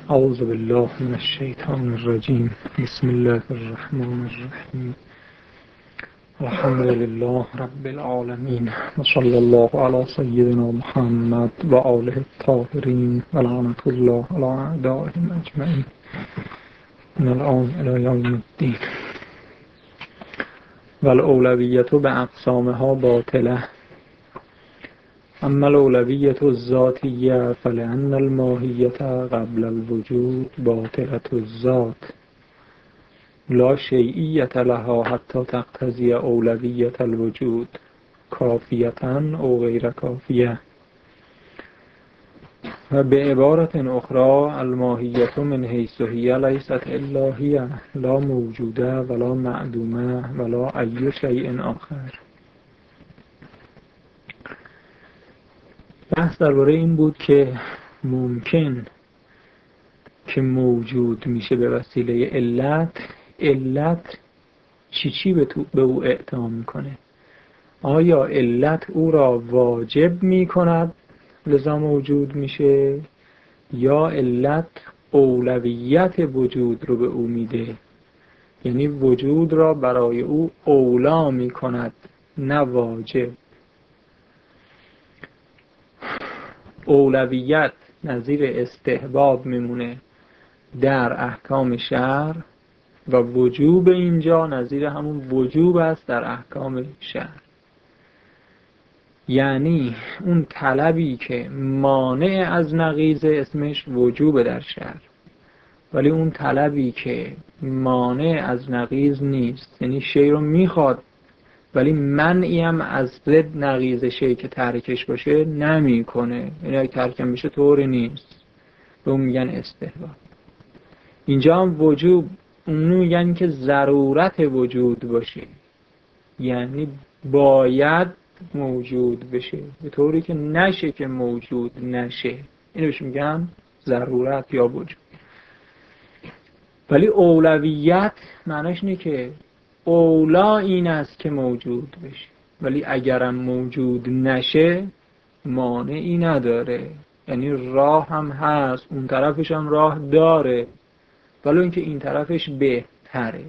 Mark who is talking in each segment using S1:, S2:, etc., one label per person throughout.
S1: اعوذ بالله من الشیطان الرجیم. بسم الله الرحمن الرحیم. الحمد لله رب العالمین و صلی الله علی سیدنا محمد و آله الطاهرین و لعنت الله علی اعدائهم اجمعین من الان الی یوم الدین. و الاولویت باقسامها باطله. اما الاولویت الذاتیه فلان الماهیت قبل الوجود باطلة الذات لا شیئیت لها حتی تقتضی اولویت الوجود کافیة او غیر کافیه. و به عبارت اخرى الماهیت من حیث هی لیست الا هی لا موجوده ولا معدومه ولا ای شیء آخر. بحث درباره این بود که ممکن که موجود میشه به وسیله علت چی به او اعطا میکنه. آیا علت او را واجب میکند لذا موجود میشه، یا علت اولویت وجود رو به او میده، یعنی وجود را برای او اولا میکند نه واجب. اولویت نظیر استحباب میمونه در احکام شرع و وجوب اینجا نظیر همون وجوب است در احکام شرع. یعنی اون طلبی که مانع از نقیض اسمش وجوب در شرع، ولی اون طلبی که مانع از نقیض نیست، یعنی شی رو میخواد ولی منعی هم از ضد نقیض شی که ترکش باشه نمیکنه، یعنی اگه ترکم بشه طوری نیست، به اون میگن استحباب. اینجا هم وجوب اونو میگن که ضرورت وجود باشه، یعنی باید موجود بشه، به طوری که نشه که موجود نشه، اینو بهش میگن ضرورت یا وجود. ولی اولویت معناش اینه که اولا این است که موجود بشه، ولی اگرم موجود نشه مانعی نداره، یعنی راه هم هست، اون طرفش هم راه داره، ولی اینکه این طرفش بهتره.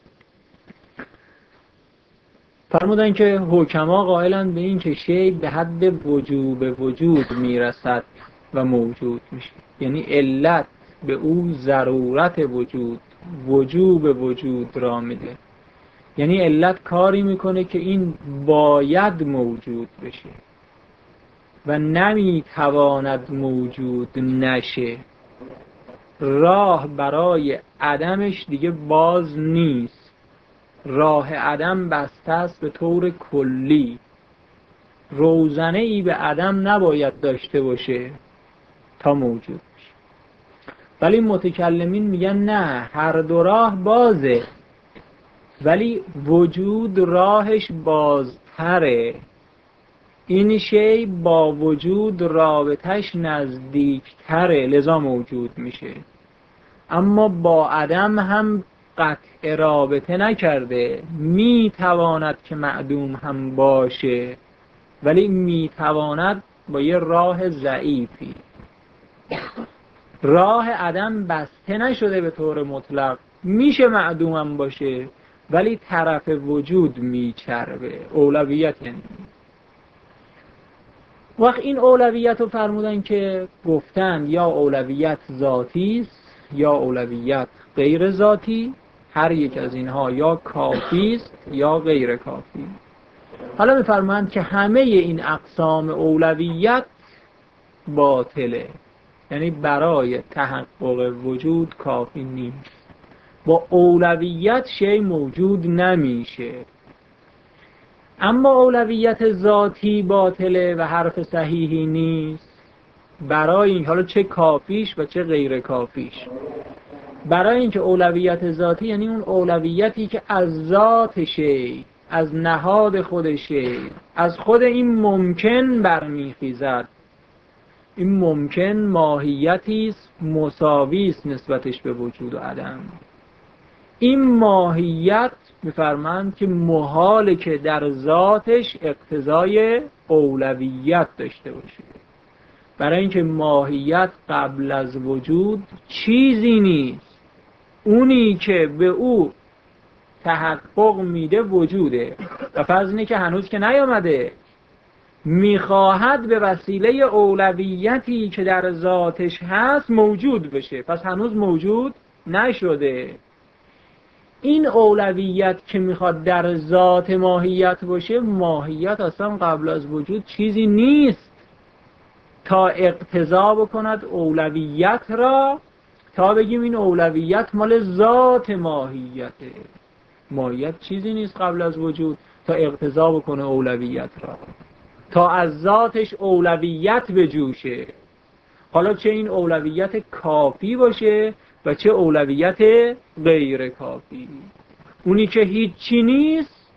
S1: فرمودن که حکما قائلن به این که شی به حد وجود میرسد و موجود میشه، یعنی علت به او ضرورت وجوب وجود را میده، یعنی علت کاری میکنه که این باید موجود بشه و نمیتواند موجود نشه. راه برای عدمش دیگه باز نیست، راه عدم بسته است به طور کلی، روزنه ای به عدم نباید داشته باشه تا موجود بشه. ولی متکلمین میگن نه، هر دو راه بازه، ولی وجود راهش بازتره. این شی با وجود رابطش نزدیکتره لذا موجود میشه، اما با عدم هم قطع رابطه نکرده، میتواند که معدوم هم باشه، ولی میتواند با یه راه ضعیفی. راه عدم بسته نشده به طور مطلق، میشه معدوم هم باشه ولی طرف وجود میچربه. اولویت یعنی وقت این اولویت رو فرمودن که گفتن یا اولویت ذاتی است یا اولویت غیر ذاتی، هر یک از اینها یا کافی است یا غیر کافی. حالا میفرمایند که همه این اقسام اولویت باطله، یعنی برای تحقق وجود کافی نیست، با اولویت شی موجود نمیشه. اما اولویت ذاتی باطله و حرف صحیحی نیست برای این، حالا چه کافیش و چه غیر کافیش. برای اینکه اولویت ذاتی یعنی اون اولویتی که از ذات شی، از نهاد خود شی، از خود این ممکن برمیخیزد. این ممکن ماهیتی است مساوی است نسبتش به وجود و عدم. این ماهیت میفرمایند که محاله که در ذاتش اقتضای اولویت داشته باشه، برای اینکه ماهیت قبل از وجود چیزی نیست، اونی که به او تحقق میده وجوده و فرض اینه که هنوز که نیامده، میخواهد به وسیله اولویتی که در ذاتش هست موجود بشه، پس هنوز موجود نشده. این اولویت که میخواد در ذات ماهیت باشه، ماهیت اصلا قبل از وجود چیزی نیست تا اقتضا بکند اولویت را، تا بگیم این اولویت مال ذات ماهیته. ماهیت چیزی نیست قبل از وجود تا اقتضا بکنه اولویت را، تا از ذاتش اولویت بجوشه. حالا چه این اولویت کافی باشه و چه اولویت غیر کافی. اونی که هیچی نیست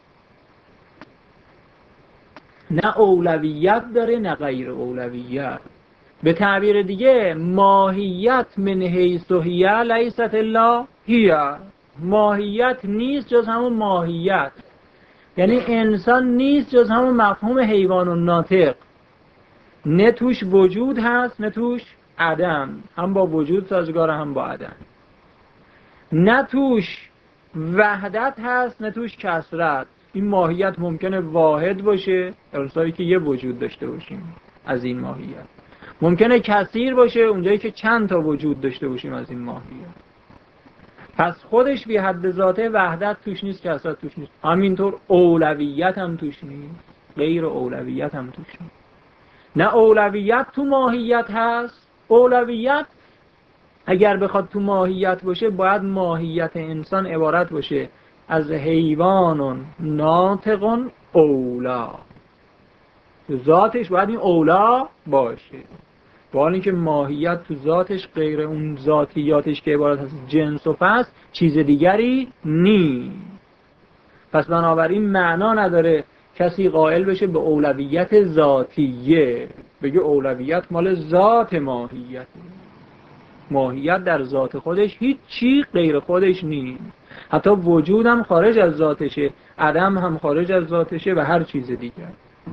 S1: نه اولویت داره نه غیر اولویت. به تعبیر دیگه ماهیت من حیث هی لیست الا هی، ماهیت نیست جز همون ماهیت. یعنی انسان نیست جز همون مفهوم حیوان و ناطق، نه توش وجود هست نه توش عدم، هم با وجود سازگار هم با عدم، نه توش وحدت هست نه توش کثرت. این ماهیت ممکنه واحد باشه، در که یه وجود داشته باشیم از این ماهیت، ممکنه کثیر باشه اونجایی که چند تا وجود داشته باشیم از این ماهیت. پس خودش بی حد ذاته، وحدت توش نیست، کثرت توش نیست. همینطور اولویت هم توش نیست، غیر اولویت هم توش نیست. نه اولویت تو ماهیت هست. اولویت اگر بخواد تو ماهیت باشه باید ماهیت انسان عبارت باشه از حیوان ناطق اولا، تو ذاتش باید این اولا باشه. با حال اینکه ماهیت تو ذاتش غیر اون ذاتیاتش که عبارت از جنس و فصل چیز دیگری نیست. پس بنابراین معنا نداره کسی قائل بشه به اولویت ذاتیه، بگه اولویت مال ذات ماهیت. ماهیت در ذات خودش هیچ چی غیر خودش نیست، حتی وجود هم خارج از ذاتشه، عدم هم خارج از ذاتشه و هر چیز دیگر.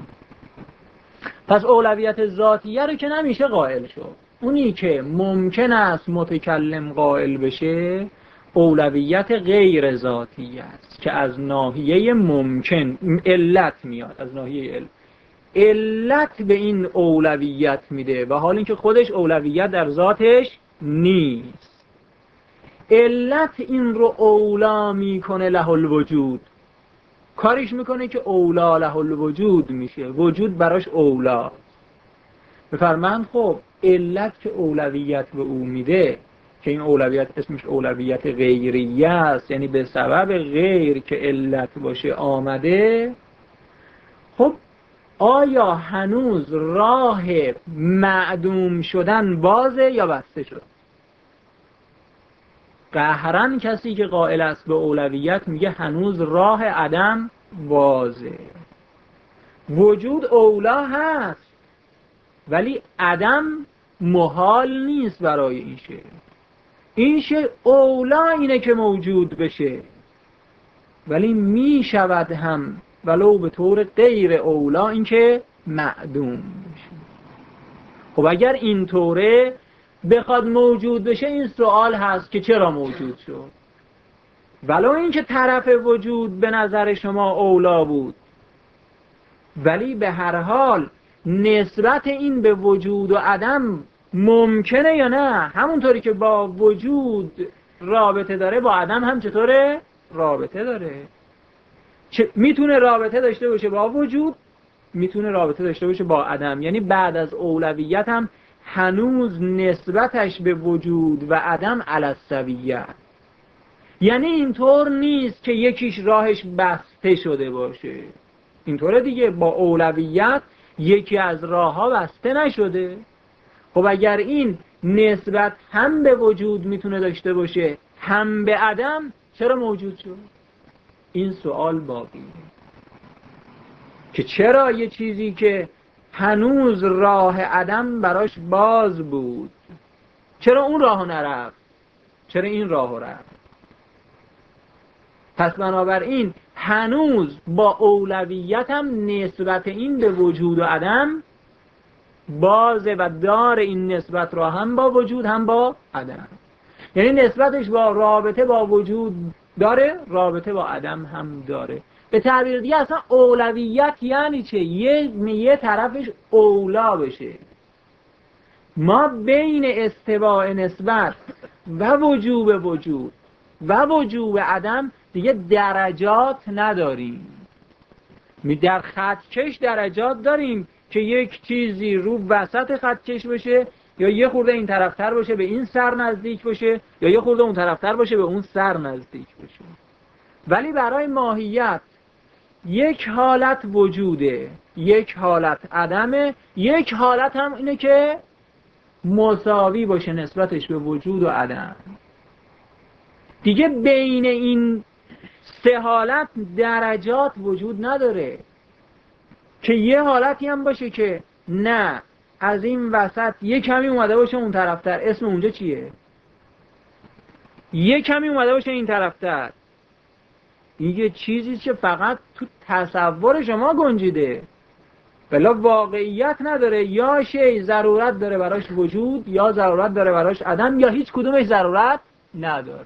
S1: پس اولویت ذاتیه رو که نمیشه قائل شد. اونی که ممکن است متکلم قائل بشه اولویت غیر ذاتیه است که از ناحیه ممکن علت میاد، از ناحیه علت به این اولویت میده و حال اینکه خودش اولویت در ذاتش نیست. علت این رو اولا میکنه له الوجود، کارش میکنه که اولا له الوجود میشه، وجود براش اولا. بفرمایند خب علت که اولویت به او میده، که این اولویت اسمش اولویت غیریه است، یعنی به سبب غیر که علت باشه آمده، خب آیا هنوز راه معدوم شدن بازه یا بسته شد؟ قهرن کسی که قائل است به اولویت میگه هنوز راه عدم بازه. وجود اولا هست ولی عدم محال نیست برای این شی. این شی اولا اینه که موجود بشه، ولی می شود هم ولو به طور غیر اولا این که معدوم بشه. خب اگر اینطوره بخواد موجود بشه، این سوال هست که چرا موجود شد؟ ولو اینکه طرف وجود به نظر شما اولا بود، ولی به هر حال نسبت این به وجود و عدم ممکنه یا نه؟ همونطوری که با وجود رابطه داره با عدم هم چطوره؟ رابطه داره. میتونه رابطه داشته باشه با وجود، میتونه رابطه داشته باشه با عدم. یعنی بعد از اولویت هم هنوز نسبتش به وجود و عدم علی السویه. یعنی اینطور نیست که یکیش راهش بسته شده باشه، اینطوره دیگه، با اولویت یکی از راهها بسته نشده. خب اگر این نسبت هم به وجود میتونه داشته باشه هم به عدم، چرا موجود شد؟ این سوال باقیه که چرا یه چیزی که هنوز راه عدم براش باز بود، چرا اون راهو نرفت؟ چرا این راهو رفت؟ پس بنابراین هنوز با اولویت هم نسبت این به وجود و عدم بازه و دار این نسبت را هم با وجود هم با عدم. یعنی نسبتش با رابطه با وجود داره، رابطه با عدم هم داره. به تعبیر دیگه اصلا اولویت یعنی چه؟ یه طرفش اولا بشه. ما بین استواء نسبت و وجوب وجود و وجوب عدم دیگه درجات نداریم. در خطکش درجات داریم که یک چیزی رو وسط خطکش بشه، یا یه خورده این طرفتر باشه به این سر نزدیک باشه، یا یه خورده اون طرفتر باشه به اون سر نزدیک باشه. ولی برای ماهیت یک حالت وجوده، یک حالت عدمه، یک حالت هم اینه که مساوی باشه نسبتش به وجود و عدم. دیگه بین این سه حالت درجات وجود نداره که یه حالتی هم باشه که نه از این وسط یه کمی اومده باشه اون طرفتر، اسم اونجا چیه؟ یه کمی اومده باشه این طرفتر. این یه چیزی که فقط تو تصور شما گنجیده، بلا واقعیت نداره. یا شی ضرورت داره براش وجود، یا ضرورت داره براش عدم، یا هیچ کدومش ضرورت نداره.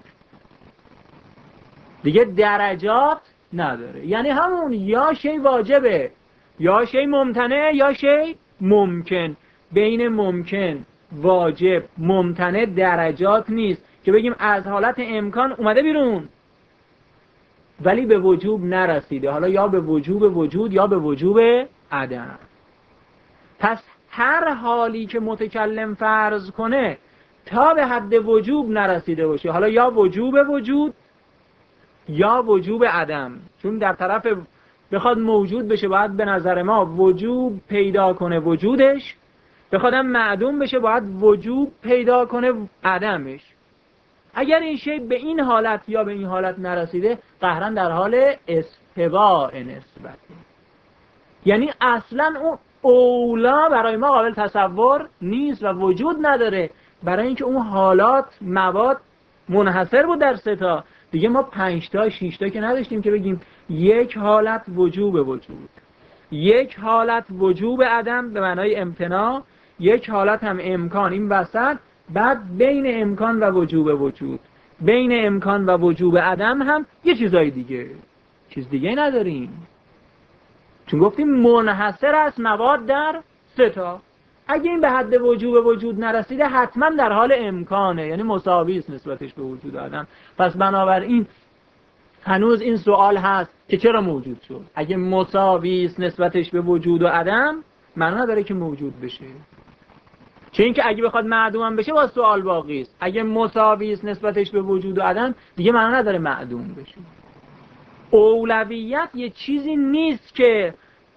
S1: دیگه درجات نداره. یعنی همون یا شی واجبه، یا شی ممتنع، یا شی ممکن. بین ممکن، واجب، ممتنع درجات نیست که بگیم از حالت امکان اومده بیرون ولی به وجوب نرسیده، حالا یا به وجوب وجود یا به وجوب عدم. پس هر حالی که متکلم فرض کنه تا به حد وجوب نرسیده باشه، حالا یا وجوب وجود یا وجوب عدم، چون در طرف بخواد موجود بشه باید به نظر ما وجوب پیدا کنه وجودش، بخوادم معدوم بشه باید وجوب پیدا کنه عدمش. اگر این شی به این حالت یا به این حالت نرسیده قهرن در حال استواء نسبت، یعنی اصلا اون اولا برای ما قابل تصور نیست و وجود نداره، برای اینکه اون حالات مواد منحصر بود در سه تا. دیگه ما 5 تا 6 تا که نداشتیم که بگیم یک حالت وجوب وجود، یک حالت وجوب عدم به معنای امتناع، یک حالت هم امکان این وسط، بعد بین امکان و وجوب وجود، بین امکان و وجوب عدم هم یه چیزای دیگه، چیز دیگه نداریم، چون گفتیم منحصر است مواد در سه تا. اگه این به حد وجوب وجود نرسیده حتما در حال امکانه، یعنی مساوی است نسبتش به وجود عدم. پس بنابراین هنوز این سوال هست که چرا موجود شد؟ اگه مساوی است نسبتش به وجود و عدم معنی نداره که موجود بشه، چون اینکه اگه بخواد معدوم هم بشه باز سوال باقی است. اگه مساوی است نسبتش به وجود و عدم دیگه معنی نداره معدوم بشه. اولویت یه چیزی نیست که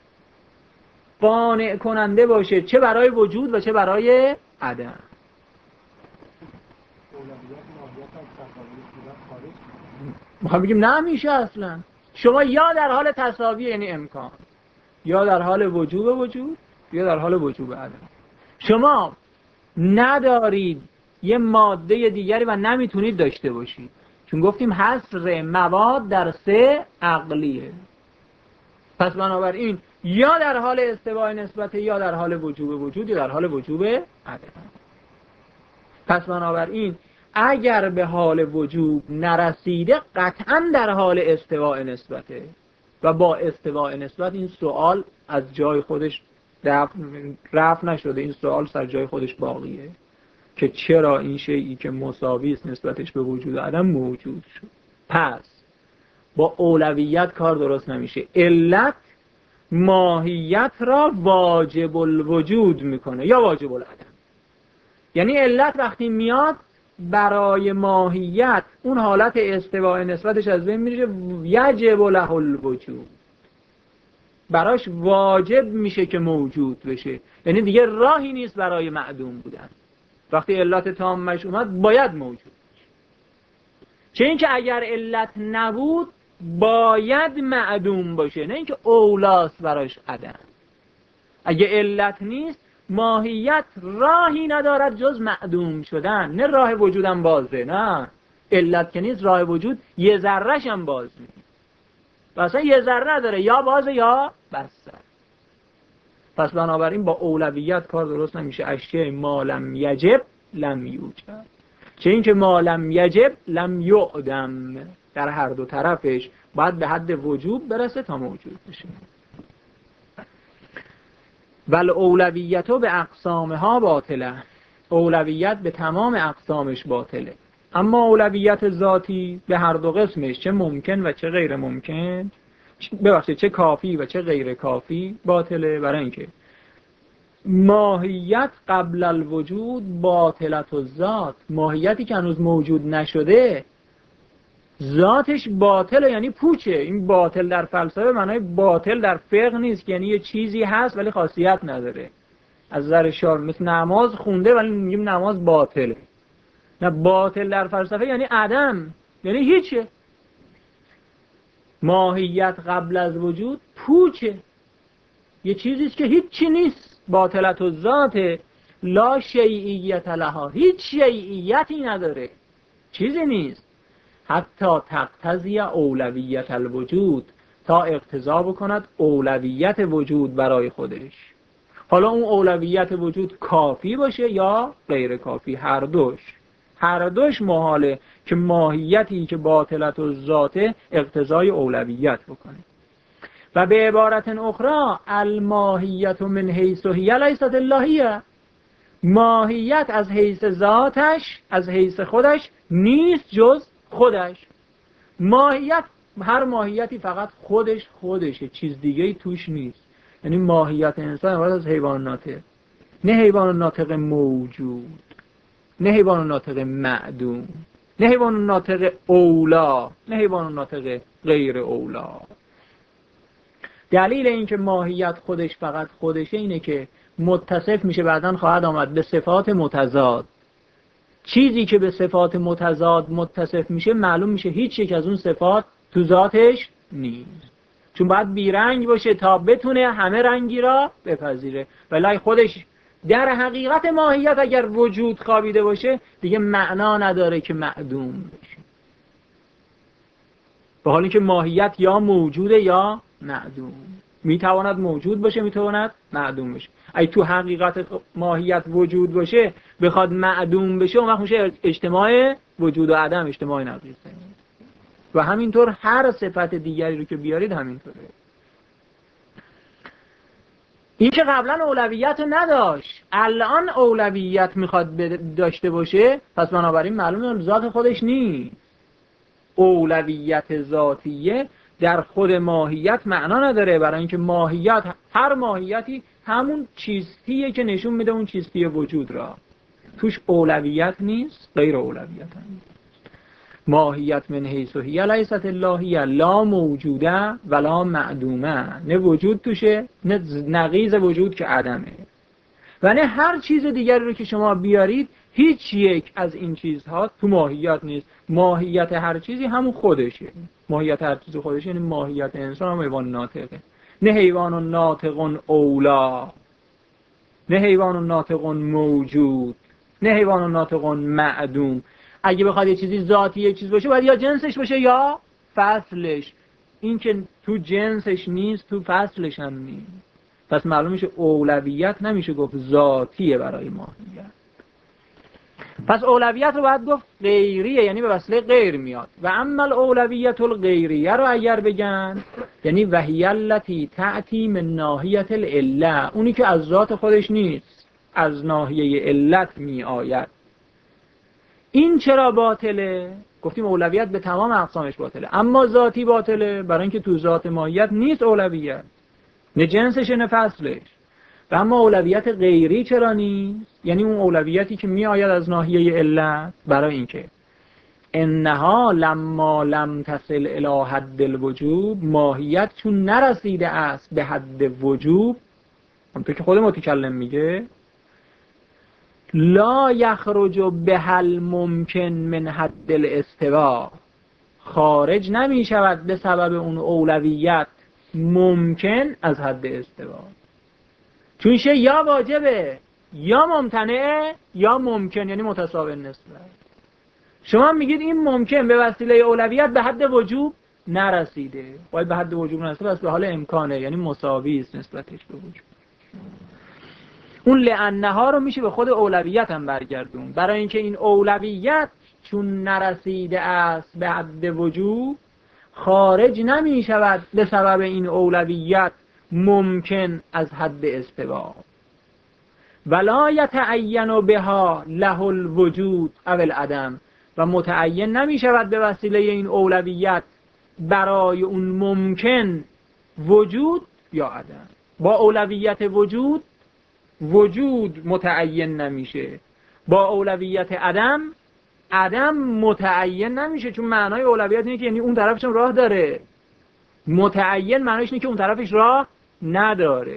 S1: قانع کننده باشه چه برای وجود و چه برای عدم. ما بگیم نه میشه اصلا. شما یا در حال تساوی یعنی امکان، یا در حال وجوب وجود یا در حال وجوب عدم. شما ندارید یه ماده دیگری و نمیتونید داشته باشید، چون گفتیم حصر مواد در سه عقلیه. پس بنابراین یا در حال استواء نسبت، یا در حال وجوب وجود، یا در حال وجوب عدم. پس بنابراین اگر به حال وجوب نرسیده قطعا در حال استواء نسبته و با استواء نسبت این سوال از جای خودش رفع نشده، این سوال سر جای خودش باقیه که چرا این شیئی که مساوی است نسبتش به وجود عدم موجود شد. پس با اولویت کار درست نمیشه. علت ماهیت را واجب الوجود میکنه یا واجب العدم. یعنی علت وقتی میاد برای ماهیت اون حالت استواء نسبتش از بین میره، یجب له الوجود، براش واجب میشه که موجود بشه، یعنی دیگه راهی نیست برای معدوم بودن. وقتی علت تامش اومد باید موجود بشه، چه اینکه اگر علت نبود باید معدوم باشه، نه اینکه اولاست براش عدم. اگه علت نیست ماهیت راهی ندارد جز معدوم شدن، نه راه وجودم بازه، نه علت که نیست راه وجود یه ذره‌ش هم باز نیست، اصلا یه ذره نداره، یا بازه یا بسته. پس بنابراین با اولویت کار درست نمیشه. اشیاء ما لم یجب لم یوجد، چه اینکه ما لم یجب لم یعدم، در هر دو طرفش باید به حد وجوب برسه تا موجود بشه. ول اولویت به اقسامها باطله، اولویت به تمام اقسامش باطله. اما اولویت ذاتی به هر دو قسمش، چه ممکن و چه غیر ممکن، ببخشید چه کافی و چه غیر کافی باطله. برای اینکه ماهیت قبل الوجود باطلت الذات، ماهیتی که هنوز موجود نشده ذاتش باطله، یعنی پوچه. این باطل در فلسفه معنای باطل در فقه نیست، یعنی یه چیزی هست ولی خاصیت نداره. از نظر شار مثل نماز خونده ولی میگیم نماز باطله. نه، باطل در فلسفه یعنی عدم، یعنی هیچه. ماهیت قبل از وجود پوچه، یه چیزیست که هیچی نیست. باطلت الذات لا شیعیت لها، هیچ شیعیتی نداره، چیزی نیست. حتی تقتضی اولویت الوجود، تا اقتضا بکند اولویت وجود برای خودش. حالا اون اولویت وجود کافی باشه یا غیر کافی، هر دوش محاله که ماهیتی که باطلت الذات اقتضای اولویت بکنه. و به عبارت اخرى الماهیت من حیث هی لیست اللهیه، ماهیت از حیث ذاتش، از حیث خودش نیست جز خودش. ماهیت، هر ماهیتی فقط خودشه، چیز دیگه ای توش نیست. یعنی ماهیت انسان عبارت از حیوان ناطق، نه حیوان ناطق موجود، نه حیوان ناطق معدوم، نه حیوان ناطق اولا، نه حیوان ناطق غیر اولا. دلیل اینکه ماهیت خودش فقط خودشه اینه که متصف میشه، بعداً خواهد آمد، به صفات متضاد. چیزی که به صفات متضاد متصف میشه معلوم میشه هیچ یک از اون صفات تو ذاتش نیست، چون باید بیرنگ باشه تا بتونه همه رنگی را بپذیره. ولی خودش در حقیقت ماهیت اگر وجود خوابیده باشه دیگه معنا نداره که معدوم بشه، به حالی که ماهیت یا موجوده یا معدوم. میتواند موجود باشه، میتواند معدوم باشه. اگه تو حقیقت ماهیت وجود باشه بخواد معدوم بشه، اون وقت میشه اجتماع وجود و عدم، اجتماع نقیضه. و همینطور هر صفت دیگری رو که بیارید همینطوره. این که قبلا اولویت رو نداشت، الان اولویت میخواد داشته باشه، پس بنابراین معلومه ذات خودش نیست. اولویت ذاتیه در خود ماهیت معنا نداره، برای اینکه ماهیت، هر ماهیتی همون چیزیه که نشون میده اون چیزی وجود را، توش اولویت نیست، غیر اولویت هم. ماهیت من حیث هی لیست اللهیه، لا موجوده ولا معدومه، نه وجود توشه نه نقیض وجود که عدمه. و نه هر چیز دیگری رو که شما بیارید، هیچ یک از این چیزها تو ماهیت نیست. ماهیت هر چیزی همون خودشه. ماهیت هر چیزی خودشه، یعنی ماهیت انسان هم حیوان ناطقه، نه حیوان ناطق اولا، نه حیوان ناطق موجود، نه حیوان ناطق معدوم. اگه بخواد یه چیزی ذاتی یه چیز باشه، باید یا جنسش باشه یا فصلش. این که تو جنسش نیست، تو فصلش هم نیست. پس معلوم میشه اولویت نمیشه گفت ذاتیه برای ماهیت. پس اولویت رو باید گفت غیریه، یعنی به وسیله غیر میاد. و اما الاولویت الغیریه رو اگر بگن، یعنی وهی التی تأتی من ناحیه العله، اونی که از ذات خودش نیست، از ناحیه علت می آید. این چرا باطله؟ گفتیم اولویت به تمام اقسامش باطله، اما ذاتی باطله برای اینکه تو ذات ماهیت نیست اولویت، نه جنسش نه فصلش. و اما اولویت غیری چرا نیست؟ یعنی اون اولویتی که می آید از ناحیه علت، برای اینکه انها لما لم تصل الی حد الوجوب، ماهیت چون نرسیده است به حد وجوب، همونطور که خود متکلم میگه، لا یخرج بها الممکن من حد الاستواء، خارج نمی شود به سبب اون اولویت ممکن از حد استوا. چون شه یا واجبه یا ممتنعه یا ممکن، یعنی متساوی نسبت. شما میگید این ممکن به وسیله اولویت به حد وجوب نرسیده، باید به حد وجوب نرسیده، بس به حال امکانه، یعنی مساوی است نسبتش به وجوب. اون لانه ها رو میشه به خود اولویت هم برگردون، برای اینکه این اولویت چون نرسیده است به حد وجود خارج نمی شود به سبب این اولویت ممکن از حد استوا، ولا یتعین بها له الوجود او العدم، و متعین نمی شود به وسیله این اولویت برای اون ممکن وجود یا عدم. با اولویت وجود متعین نمیشه، با اولویت عدم متعین نمیشه، چون معنای اولویت اینه که یعنی اون طرفش راه داره، متعین معنیش اینه که اون طرفش راه نداره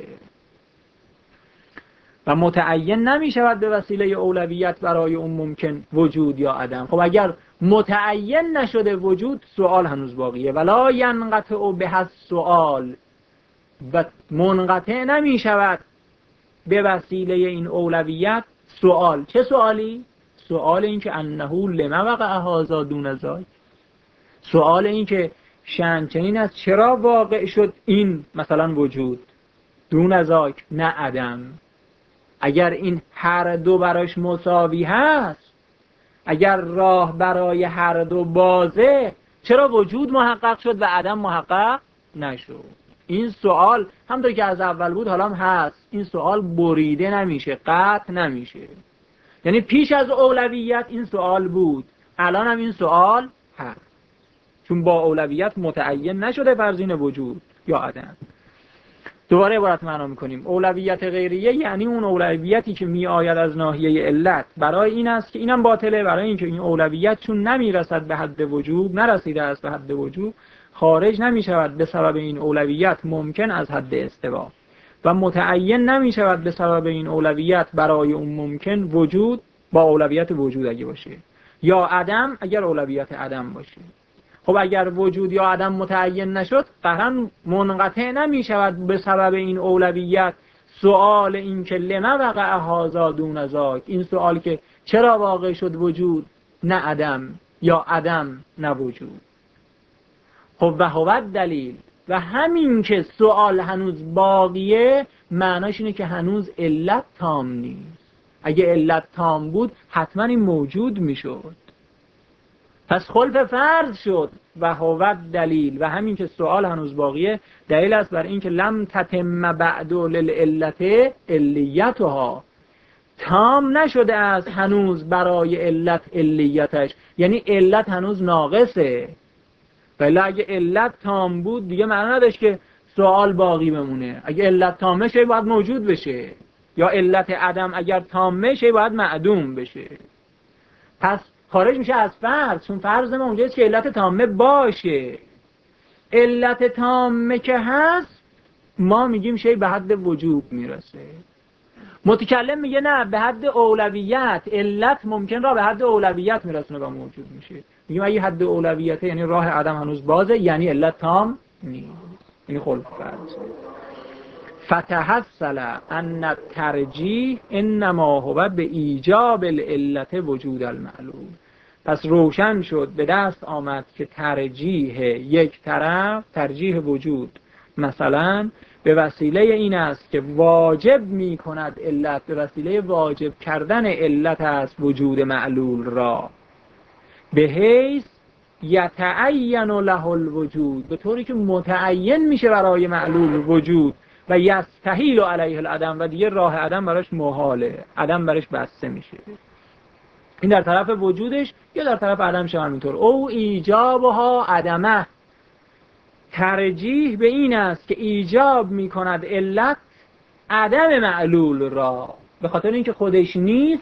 S1: و متعین نمیشود به وسیله اولویت برای اون ممکن وجود یا عدم. خب اگر متعین نشده وجود، سوال هنوز باقیه، ولا ینقطع به السؤال، و منقطع نمیشود به وسیله این اولویت سوال. چه سوالی؟ سوال این که انه لما وقع هذا دون ذاک، سوال این که شأن چنین است چرا واقع شد این مثلا وجود دون ذاک نه عدم. اگر این هر دو براش مساوی هست، اگر راه برای هر دو بازه، چرا وجود محقق شد و عدم محقق نشد؟ این سوال همونطور که از اول بود حالا هم هست، این سوال بریده نمیشه، قطع نمیشه. یعنی پیش از اولویت این سوال بود، الان هم این سوال هست، چون با اولویت متعین نشده فرضین وجود یا عدم. دوباره عبارت معنا میکنیم. اولویت غیریه یعنی اون اولویتی که می آید از ناحیه علت، برای این است که اینم باطله، برای اینکه این اولویت چون نمیرسد به حد وجود، نرسیده است به حد وجود، خارج نمی شود به سبب این اولویت ممکن از حد استوا، و متعین نمی شود به سبب این اولویت برای اون ممکن وجود، با اولویت وجود اگه باشه، یا عدم اگر اولویت عدم باشه. خب اگر وجود یا عدم متعین نشد، قطعا منقطع نمی شود به سبب این اولویت سوال این که لما وقع هذا دون ذاک، این سوال که چرا واقع شد وجود نه عدم یا عدم نه وجود. خب و هو دلیل، و همین که سوال هنوز باقیه معناش اینه که هنوز علت تام نیست. اگه علت تام بود حتما این موجود میشد، پس خلف فرض شد. و هو دلیل، و همین که سوال هنوز باقیه دلیل است بر این که لم تتم بعد للعلت علیتها، تام نشده است هنوز برای علت علیتش، یعنی علت هنوز ناقصه. ولی اگه علت تام بود دیگه معنی نداشت که سوال باقی بمونه. اگه علت تامه شه باید موجود بشه، یا علت عدم اگر تامه شه باید معدوم بشه. پس خارج میشه از فرض، چون فرض ما اونجاست که علت تامه باشه. علت تامه که هست ما میگیم شی به حد وجود میرسه. متکلم میگه نه، به حد اولویت. علت ممکن را به حد اولویت میرسونه و موجود میشه. میگیم اگه حد اولویته یعنی راه عدم هنوز بازه، یعنی علت تام نیست، یعنی خلق فرض. فتحصل ان الترجیح انما هو به ایجاب العلت وجود المعلوم. پس روشن شد، به دست آمد که ترجیح یک طرف، ترجیح وجود مثلا به وسیله این است که واجب می کند علت، به وسیله واجب کردن علت است وجود معلول را، به حیث یتعین له الوجود، به طوری که متعین میشه برای معلول وجود، و یستحیل علیه العدم، و دیگه راه عدم براش محاله، عدم براش بسته میشه. این در طرف وجودش، یا در طرف عدمش هم اینطور. او ایجابها عدمه، ترجیح به این است که ایجاب میکند علت عدم معلول را، به خاطر اینکه خودش نیست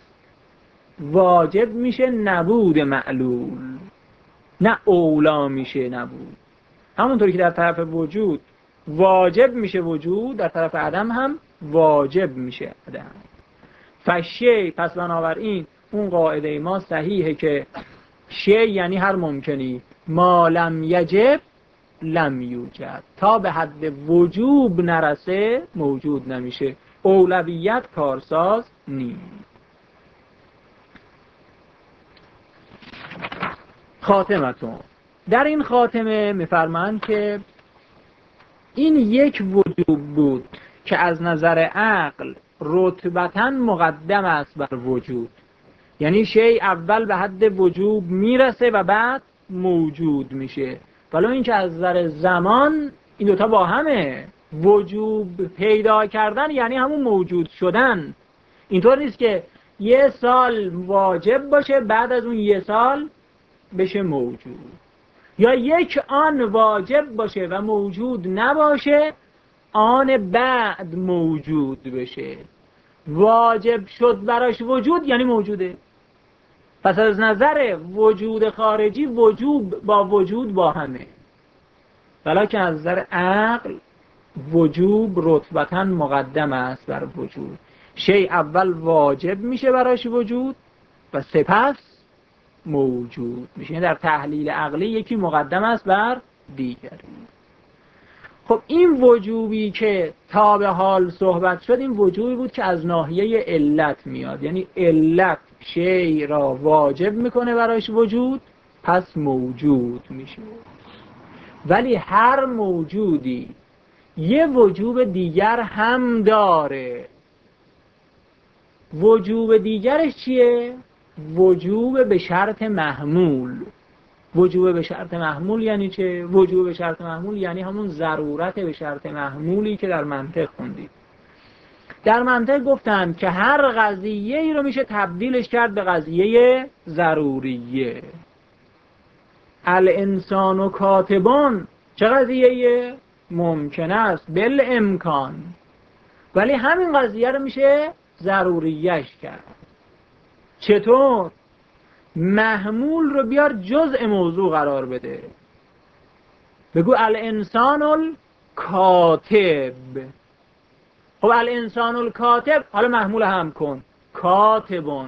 S1: واجب میشه نبود معلول، نه اولا میشه نبود. همونطوری که در طرف وجود واجب میشه وجود، در طرف عدم هم واجب میشه عدم. فشی، پس بنابراین اون قاعده ما صحیحه که شی یعنی هر ممکنی، ما لم یجب لم یوجد، تا به حد وجوب نرسه موجود نمیشه، اولویت کارساز نیست. خاتمتون، در این خاتمه میفرمایند که این یک وجوب بود که از نظر عقل رتبتاً مقدم است بر وجود. یعنی شی اول به حد وجوب میرسه و بعد موجود میشه. ولی این که از نظر زمان این دوتا با همه، وجوب پیدا کردن یعنی همون موجود شدن. اینطور نیست که یه سال واجب باشه بعد از اون یه سال بشه موجود، یا یک آن واجب باشه و موجود نباشه آن بعد موجود بشه. واجب شد براش وجود یعنی موجوده. پس از نظر وجود خارجی وجوب با وجود با همه، ولیکن از نظر عقل وجوب رتبتاً مقدم است بر وجود. شی اول واجب میشه براش وجود و سپس موجود میشه. در تحلیل عقلی یکی مقدم است بر دیگری. خب این وجوبی که تا به حال صحبت شد این وجوبی بود که از ناحیه علت میاد، یعنی علت شی را واجب میکنه براش وجود پس موجود میشه. ولی هر موجودی یه وجوب دیگر هم داره. وجوب دیگرش چیه؟ وجوب به شرط محمول. وجوب به شرط محمول یعنی چه؟ وجوب به شرط محمول یعنی همون ضرورت به شرط محمولی که در منطق خوندید. در منطق گفتم که هر قضیه ای رو میشه تبدیلش کرد به قضیه ضروریه. الانسان و کاتبان چه قضیه؟ ممکن است بالامکان، ولی همین قضیه رو میشه ضروریش کرد. چطور؟ محمول رو بیار جزء موضوع قرار بده. بگو الانسان الکاتب. خب الانسان الکاتب، حالا محمول هم کن کاتبون.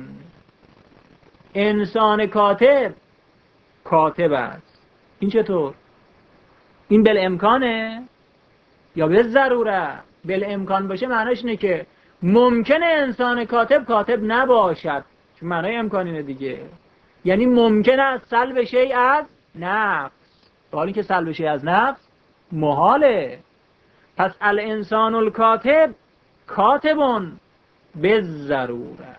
S1: انسان کاتب کاتب است. این چطور؟ این بالامکانه یا به ضروره؟ بالامکان باشه معناش اینه که ممکنه انسان کاتب کاتب نباشد، چون معنای امکان اینه دیگه. یعنی ممکن است سلب شیء از نفس، حالی که سلب شیء از نفس محاله. پس الانسان الکاتب کاتبون بالضروره.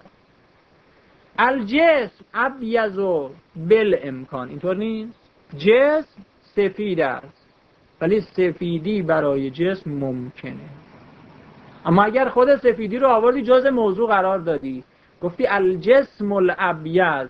S1: الجسم ابیض بالامکان، اینطور نیست؟ جسم سفید است ولی سفیدی برای جسم ممکنه. اما اگر خود سفیدی رو آوردی جزء موضوع قرار دادی، گفتی الجسم الابیض،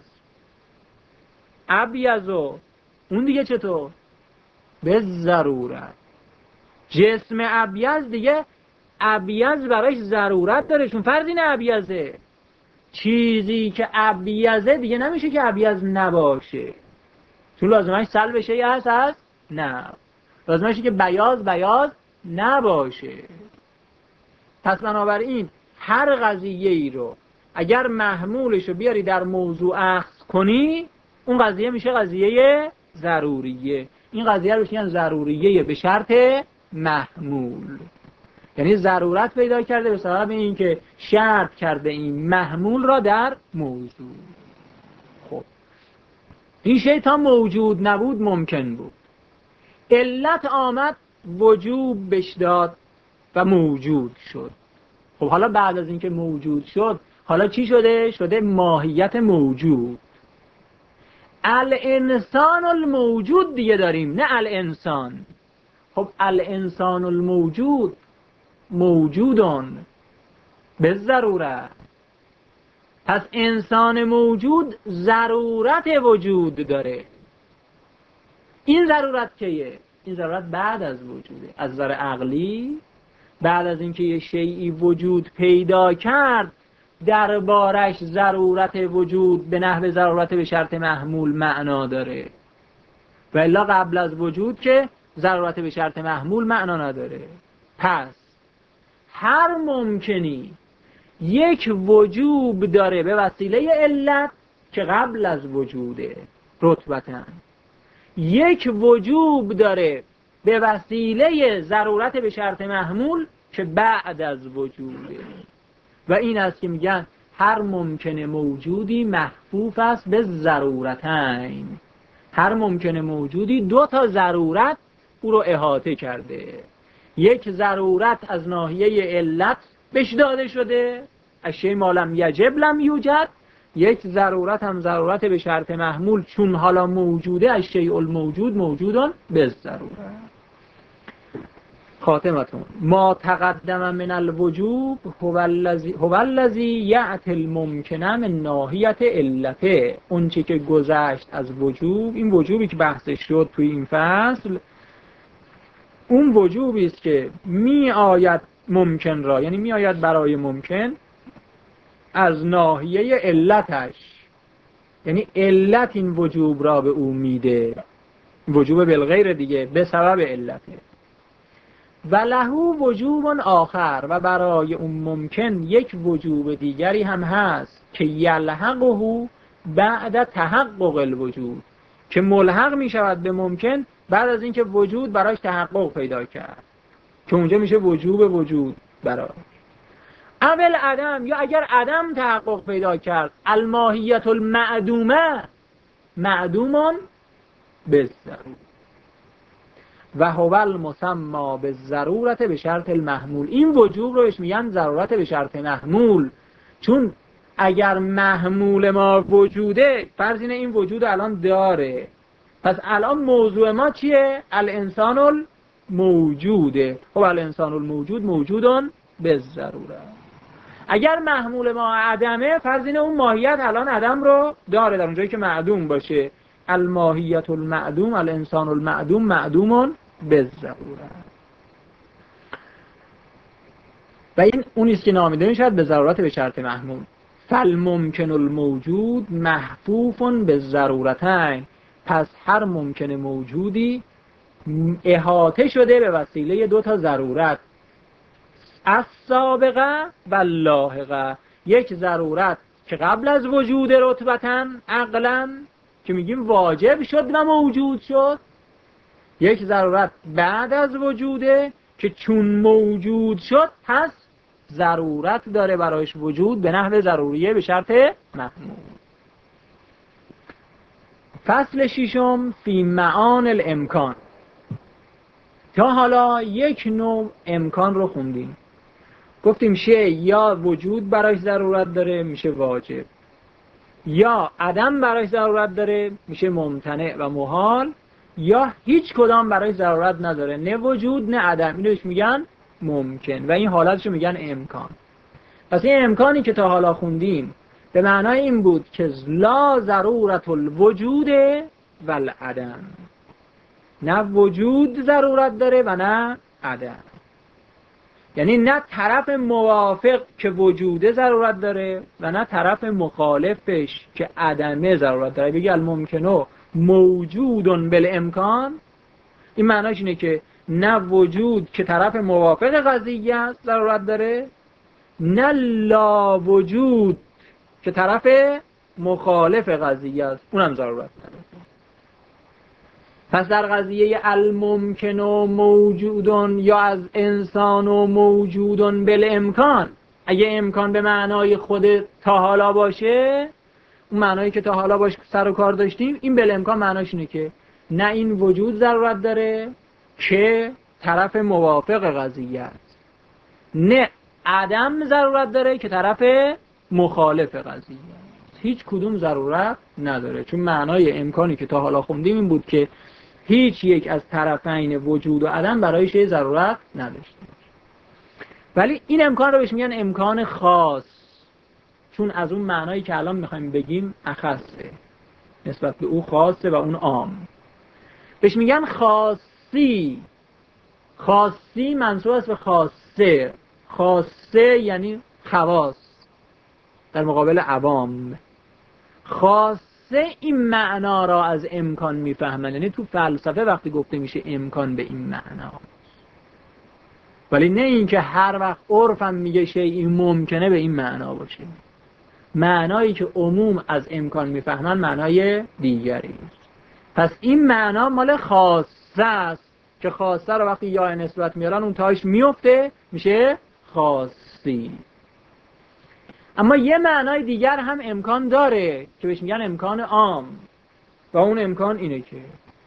S1: ابیضو، اون دیگه چطور؟ به ضرورت. جسم ابیض دیگه ابیض براش ضرورت داره، چون فرض اینه ابیضه. چیزی که ابیضه دیگه نمیشه که ابیض نباشه، چون لازمش سلب شیء هست؟ نه، لازمشه که بیاض نباشه. پس بنابراین هر قضیه ای رو اگر محمولش رو بیاری در موضوع اخذ کنی اون قضیه میشه قضیه ضروریه. این قضیه رو میگن ضروریه به شرط محمول، یعنی ضرورت پیدا کرده به سبب اینکه شرط کرده این محمول را در موضوع. خب این شی تا موجود نبود ممکن بود، علت آمد وجوب بش داد و موجود شد. خب حالا بعد از اینکه موجود شد حالا چی شده؟ شده ماهیت موجود. الانسان الموجود دیگه داریم، نه الانسان. خب الانسان الموجود موجودون به ضرورت. پس انسان موجود ضرورت وجود داره. این ضرورت کیه؟ این ضرورت بعد از وجوده. از نظر عقلی بعد از اینکه یه شیئی وجود پیدا کرد دربارش ضرورت وجود به نحو ضرورت به شرط محمول معنا داره، و الا قبل از وجود که ضرورت به شرط محمول معنا نداره. پس هر ممکنی یک وجوب داره به وسیله علت که قبل از وجوده رتبتاً، یک وجوب داره به وسیله ضرورت به شرط محمول که بعد از وجوده. و این است که میگن هر ممکن موجودی محفوف است به ضرورتین. هر ممکن موجودی دو تا ضرورت او رو احاطه کرده. یک ضرورت از ناحیه علت بهش داده شده، اشیاء ما لم یجب لم یوجد، یک ضرورت هم ضرورت به شرط محمول چون حالا موجوده، اشیاء الموجود موجودن به ضرورت. خاتمتون ما تقدم من الوجوب هو الذی یأتی الممکن من ناحیت علته. اون چی که گذشت از وجوب، این وجوبی که بحثش شد توی این فصل، اون وجوبی است که می آید ممکن را، یعنی می آید برای ممکن از ناحیه علتش، یعنی علت این وجوب را به او میده، وجوب بالغیر دیگه، به سبب علته. و له وجوب آخر، و برای اون ممکن یک وجوب دیگری هم هست که یلحقه بعد تحقق الوجود، که ملحق می شود به ممکن بعد از اینکه وجود براش تحقق پیدا کرد، که اونجا میشه وجوب وجود براش. اول عدم، یا اگر عدم تحقق پیدا کرد، الماهیت المعدومه معدومون بالضرورت و هو المسمى بالضرورت به شرط المحمول. این وجوب رو بهش میگن ضرورت به شرط محمول، چون اگر محمول ما وجوده، فرض اینه این وجود الان داره، پس الان موضوع ما چیه؟ الانسان الموجوده. خب الانسان الموجود موجودن بالضرورت. اگر محمول ما عدمه، فرض اینه اون ماهیت الان عدم رو داره، در اونجایی که معدوم باشه. الماهیت المعدوم الانسان المعدوم معدومون بالضرورت. و این اونیست که نامیده میشد به ضرورت به شرط محمول. فالممکن الموجود محفوف بالضرورتین، پس هر ممکن موجودی احاطه شده به وسیله دو تا ضرورت، السابقه و اللاحقه. یک ضرورت که قبل از وجود رتبتاً عقلاً، که میگیم واجب شد و موجود شد، یک ضرورت بعد از وجوده که چون موجود شد پس ضرورت داره برایش وجود به نحو ضروریه به شرط محمول. فصل ششم فی معان الامکان. تا حالا یک نوع امکان رو خوندیم، گفتیم شی یا وجود برایش ضرورت داره میشه واجب، یا عدم برایش ضرورت داره میشه ممتنع و محال، یا هیچ کدام برایش ضرورت نداره، نه وجود نه عدم، اینو بهش میگن ممکن و این حالتشو میگن امکان. پس این امکانی که تا حالا خوندیم به معنای این بود که لا ضرورت الوجود و العدم، نه وجود ضرورت داره و نه عدم، یعنی نه طرف موافق که وجوده ضرورت داره و نه طرف مخالفش که عدمه ضرورت داره. بگی الممکنو موجودن بالامکان، این معناش اینه که نه وجود که طرف موافق قضیه است ضرورت داره، نه لا وجود که طرف مخالف قضیه است اونم ضرورت داره. پس در قضیه الممکن و موجودن یا از انسان و موجودن بالامکان، اگه امکان به معنای خود تا حالا باشه، اون معنایی که تا حالا باش سر و کار داشتیم، این بالامکان معناش اینه که نه این وجود ضرورت داره که طرف موافق قضیه است، نه عدم ضرورت داره که طرف مخالف قضیه است، هیچ کدوم ضرورت نداره. چون معنای امکانی که تا حالا خوندیم این بود که هیچ یک از طرفین وجود و عدم برایش ضرورت نداشته. ولی این امکان رو بهش میگن امکان خاص، چون از اون معنایی که الان میخوایم بگیم اخصه، نسبت به او خاصه و اون عام. بهش میگن خاصی. خاصی منصوب است به خاصه. خاصه یعنی خواص در مقابل عوام. خاصه این معنا را از امکان میفهمن، یعنی تو فلسفه وقتی گفته میشه امکان به این معنا، ولی نه اینکه هر وقت عرفم میگه شیئی ممکنه به این معنا باشه. معنایی که عموم از امکان میفهمن معنای دیگری است. پس این معنا مال خاصه است که خاصه رو وقتی یا نسبت میارن اون تاش میفته میشه خاصی. اما یه معنای دیگر هم امکان داره که بهش میگن امکان عام، و اون امکان اینه که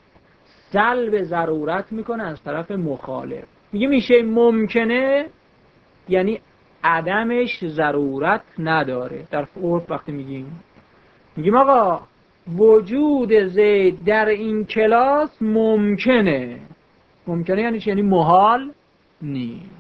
S1: سلب ضرورت میکنه از طرف مخالف. میگه میشه ممکنه، یعنی عدمش ضرورت نداره. در عرف وقتی میگیم آقا وجود زید در این کلاس ممکنه یعنی چی؟ یعنی محال نیست.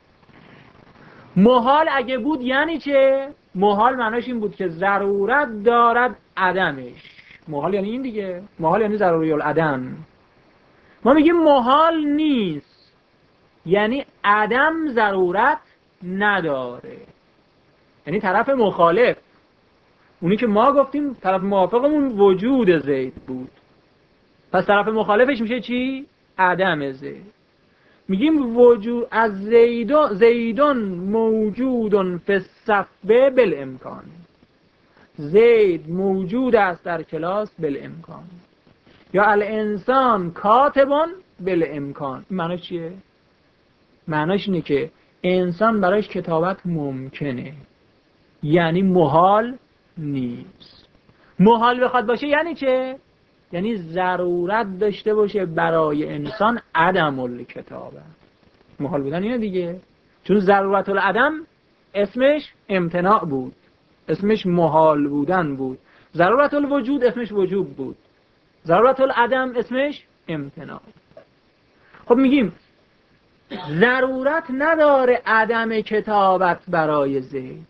S1: محال اگه بود یعنی چه؟ محال معناش این بود که ضرورت دارد عدمش. محال یعنی این دیگه، محال یعنی ضروری العدم. ما میگیم محال نیست یعنی عدم ضرورت نداره، یعنی طرف مخالف، اونی که ما گفتیم طرف موافقمون وجود زید بود، پس طرف مخالفش میشه چی؟ عدم زید. میگیم وجود از زیدون موجودون فی الصفوه بالامکان، زید موجود است در کلاس بالامکان، یا الانسان کاتبون بالامکان. معناش چیه؟ معناش اینه که انسان برایش کتابت ممکنه، یعنی محال نیست. محال بخواد باشه یعنی چه؟ یعنی ضرورت داشته باشه برای انسان عدم الکتابه. محال بودن اینه دیگه، چون ضرورت العدم اسمش امتناع بود، اسمش محال بودن بود. ضرورت الوجود اسمش وجوب بود، ضرورت العدم اسمش امتناع. خب میگیم ضرورت نداره عدم کتابت برای زید،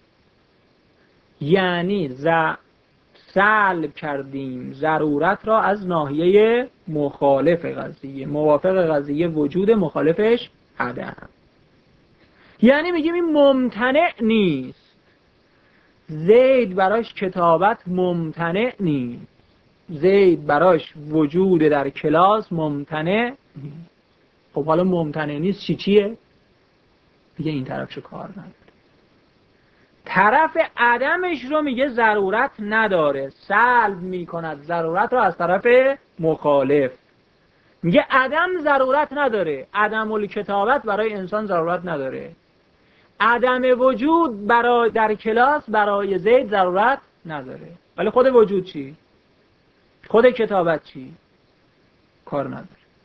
S1: یعنی سلب کردیم ضرورت را از ناحیه مخالف قضیه، موافق قضیه وجود، مخالفش عدم. یعنی میگیم این ممتنع نیست، زید براش کتابت ممتنع نیست، زید براش وجود در کلاس ممتنع نیست. خب حالا ممتنع نیست چیه؟ دیگه این طرفشو کار نداره. طرف عدمش رو میگه ضرورت نداره، سلب میکند ضرورت رو از طرف مخالف. میگه عدم ضرورت نداره، عدم الکتابت برای انسان ضرورت نداره، عدم وجود در کلاس برای زید ضرورت نداره. ولی خود وجود چی؟ خود کتابت چی؟ کار نداره.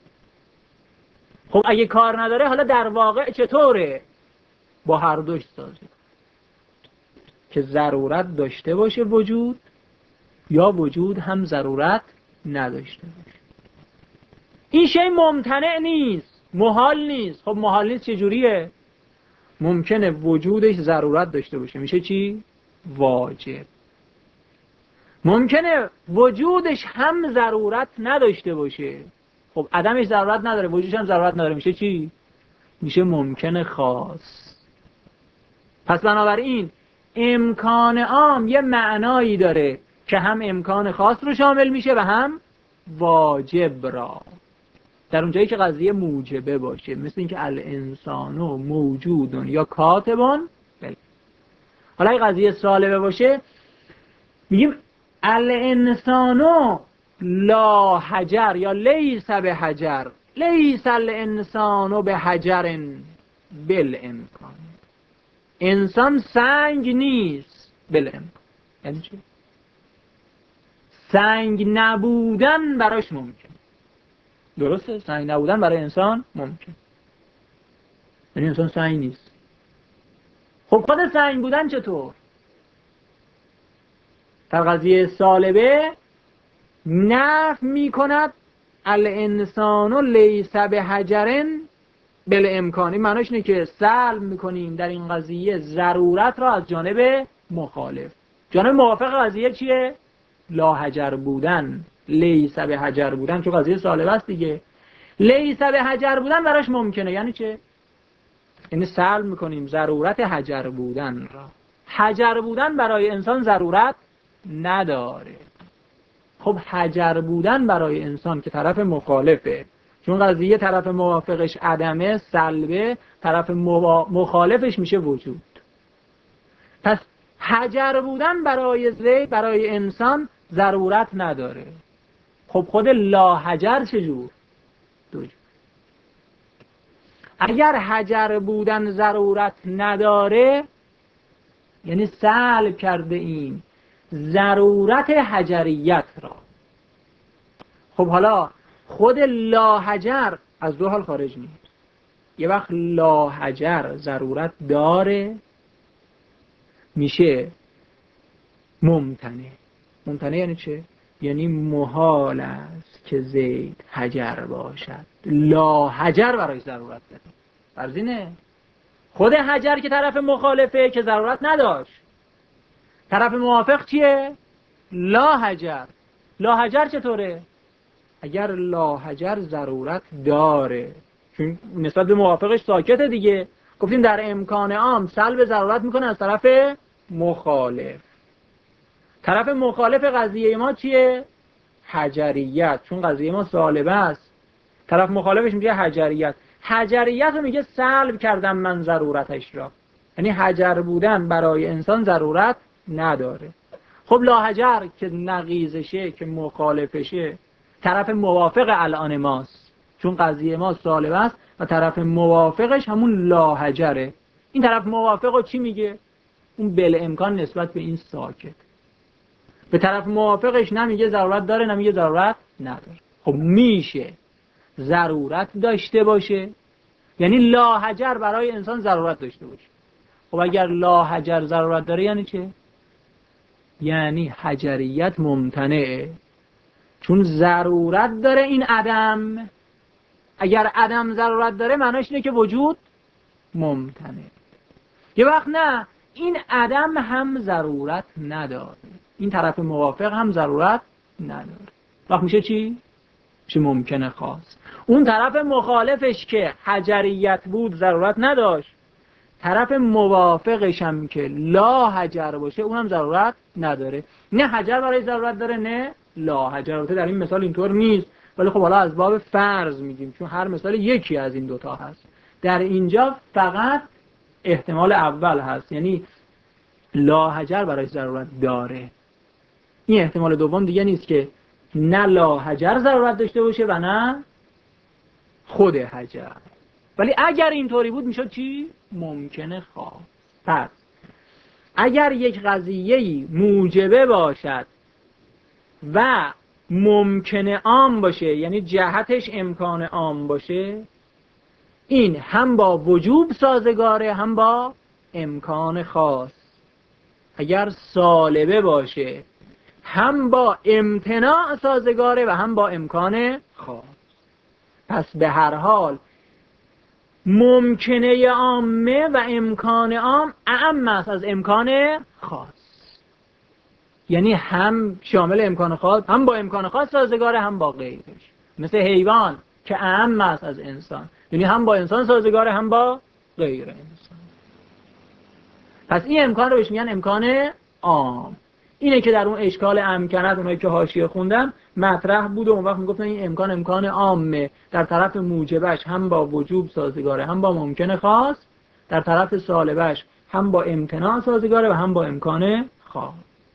S1: خب اگه کار نداره حالا در واقع چطوره؟ با هر دوش سازی که ضرورت داشته باشه وجود، یا وجود هم ضرورت نداشته باشه. این شی ممتنع نیست، محال نیست. خب محال نیست چجوریه؟ ممکنه وجودش ضرورت داشته باشه، میشه چی؟ واجب. ممکنه وجودش هم ضرورت نداشته باشه، خب عدمش ضرورت نداره، وجودش هم ضرورت نداره، میشه چی؟ میشه ممکن خاص. پس بنابراین امکان عام یه معنایی داره که هم امکان خاص رو شامل میشه و هم واجب را، در اونجایی که قضیه موجبه باشه، مثل اینکه الانسانو موجودون یا کاتبون. حالا این قضیه سالبه باشه میگیم الانسانو لا حجر یا لیس به حجر، لیس الانسانو به حجر بالامکان، انسان سنگ نیست بالامکان. یعنی چی؟ سنگ نبودن براش ممکن. درسته؟ سنگ نبودن برای انسان ممکن، یعنی انسان سنگ نیست. خب خود سنگ بودن چطور؟ در قضیه سالبه نفی میکند الانسانو لیس به حجر بالامکان. این معناش اینه که سلب میکنیم در این قضیه ضرورت را از جانب مخالف. جانب موافق قضیه چیه؟ لا حجر بودن، لیس به حجر بودن، چون قضیه سالبه است دیگه. لیس به حجر بودن براش ممکنه. یعنی چه؟ یعنی سلب میکنیم ضرورت حجر بودن را. حجر بودن برای انسان ضرورت نداره. خب حجر بودن برای انسان که طرف مخالفه، چون قضیه طرف موافقش عدمه، سلبه، طرف مخالفش میشه وجود. پس حجر بودن برای انسان ضرورت نداره. خب خود لا حجر چجور؟ دوجور. اگر حجر بودن ضرورت نداره یعنی سلب کرده این ضرورت حجریت را. خب حالا خود لا حجر از دو حال خارج نیست. یه وقت لاحجر ضرورت داره میشه ممتنع. ممتنع یعنی چه؟ یعنی محال است که زید حجر باشد، لاحجر برای ضرورت داره. فرض اینه خود حجر که طرف مخالفه که ضرورت نداشت، طرف موافق چیه؟ لاحجر. لاحجر چطوره؟ اگر لاحجر ضرورت داره، چون نسبت به موافقش ساکته دیگه، گفتیم در امکان عام سلب ضرورت میکنه از طرف مخالف. طرف مخالف قضیه ما چیه؟ حجریت، چون قضیه ما سالبه است. طرف مخالفش میگه حجریت. حجریت رو میگه سلب کردم من ضرورتش را، یعنی حجر بودن برای انسان ضرورت نداره. خب لاحجر که نقیضشه، که مخالفشه، طرف موافق الان ماست، چون قضیه ما سالبه است و طرف موافقش همون لاحجره. این طرف موافق رو چی میگه؟ اون بالامکان نسبت به این ساکت. به طرف موافقش نمیگه ضرورت داره، نمیگه ضرورت نداره. خب میشه ضرورت داشته باشه، یعنی لاحجر برای انسان ضرورت داشته باشه. خب اگر لاحجر ضرورت داره یعنی چه؟ یعنی حجریت ممتنعه، چون ضرورت داره این عدم. اگر عدم ضرورت داره معناش اینه که وجود ممتنع. یه وقت نه، این عدم هم ضرورت نداره، این طرف موافق هم ضرورت نداره. وقت میشه چی؟ میشه ممکنه خاص. اون طرف مخالفش که حجریت بود ضرورت نداشت، طرف موافقش هم که لا حجر باشه اونم ضرورت نداره. نه حجر برای ضرورت داره نه لا حجر. در این مثال اینطور نیست، ولی خب حالا از باب فرض میگیم، چون هر مثال یکی از این دوتا هست. در اینجا فقط احتمال اول هست، یعنی لا حجر برای ضرورت داره. این احتمال دوم دیگه نیست که نه لا حجر ضرورت داشته باشه و نه خود حجر. ولی اگر اینطوری بود میشد چی؟ ممکنه خاص. پس اگر یک قضیه‌ای موجبه باشد و ممکنه عام باشه، یعنی جهتش امکان عام باشه، این هم با وجوب سازگاره هم با امکان خاص. اگر سالبه باشه هم با امتناع سازگاره و هم با امکان خاص. پس به هر حال ممکنه عامه و امکان عام اعم است از امکان خاص، یعنی هم شامل امکان خاص، هم با امکان خاص سازگاره هم با غیرش. مثل حیوان که اعم است از انسان، یعنی هم با انسان سازگاره هم با غیر انسان. پس این امکان رو بهش میگن امکان عام. اینه که در اون اشکال امکنت، اونایی که حاشیه خوندم، مطرح بود و اون وقت میگفتن این امکان عامه، در طرف موجبش هم با وجوب سازگاره هم با ممکن خاص، در طرف سالبش هم با امتناع سازگاره و هم با امکان خاص.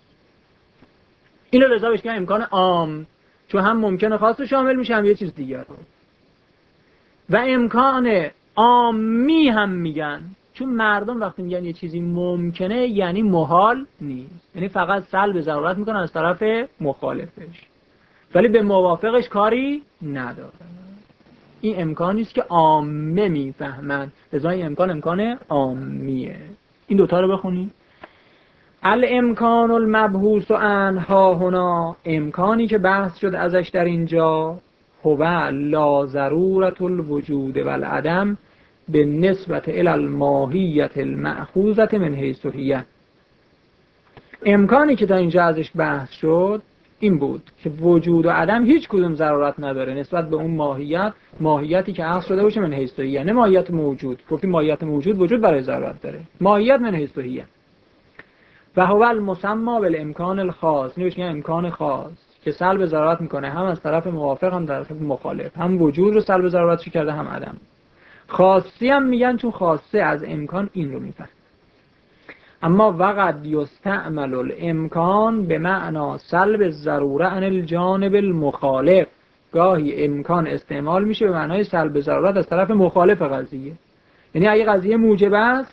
S1: اینو لذا بهش میگن امکان عام، چون هم ممکن خاص رو شامل میشه هم یه چیز دیگر رو. و امکان عامی هم میگن، چون مردم وقتی میگن یه چیزی ممکنه یعنی محال نیست، یعنی فقط سلب ضرورت میکنن از طرف مخالفش، ولی به موافقش کاری نداره. این امکانی است که عامه میفهمن، لذا این امکان عامیه. این دوتا رو بخونید. الامکان المبحوث عنها هنا، امکانی که بحث شد ازش در اینجا، هو لا ضرورت الوجود والعدم به نسبت الی الماهیت المأخوذة من حیث هی. امکانی که تا اینجا ازش بحث شد این بود که وجود و عدم هیچ کدوم ضرورت نداره نسبت به اون ماهیتی که اخذ شده باشه من حیث هی، یعنی ماهیت موجود. گفتیم ماهیت موجود وجود برای ضرورت داره، ماهیت من حیث هی. و هو المسمى بالامکان الخاص، نمیشه میگن امکان خاص که سلب ضرورت میکنه هم از طرف موافق هم در طرف مخالف، هم وجود رو سلب ضرورتش کرده هم عدم. خاصی هم میگن چون خاصه از امکان این رو میفهم. اما وقد یستعمل الامکان به معنا سلب الضروره عن الجانب المخالف، گاهی امکان استعمال میشه به معنای سلب ضرورت از طرف مخالف قضیه. یعنی اگه قضیه موجب است،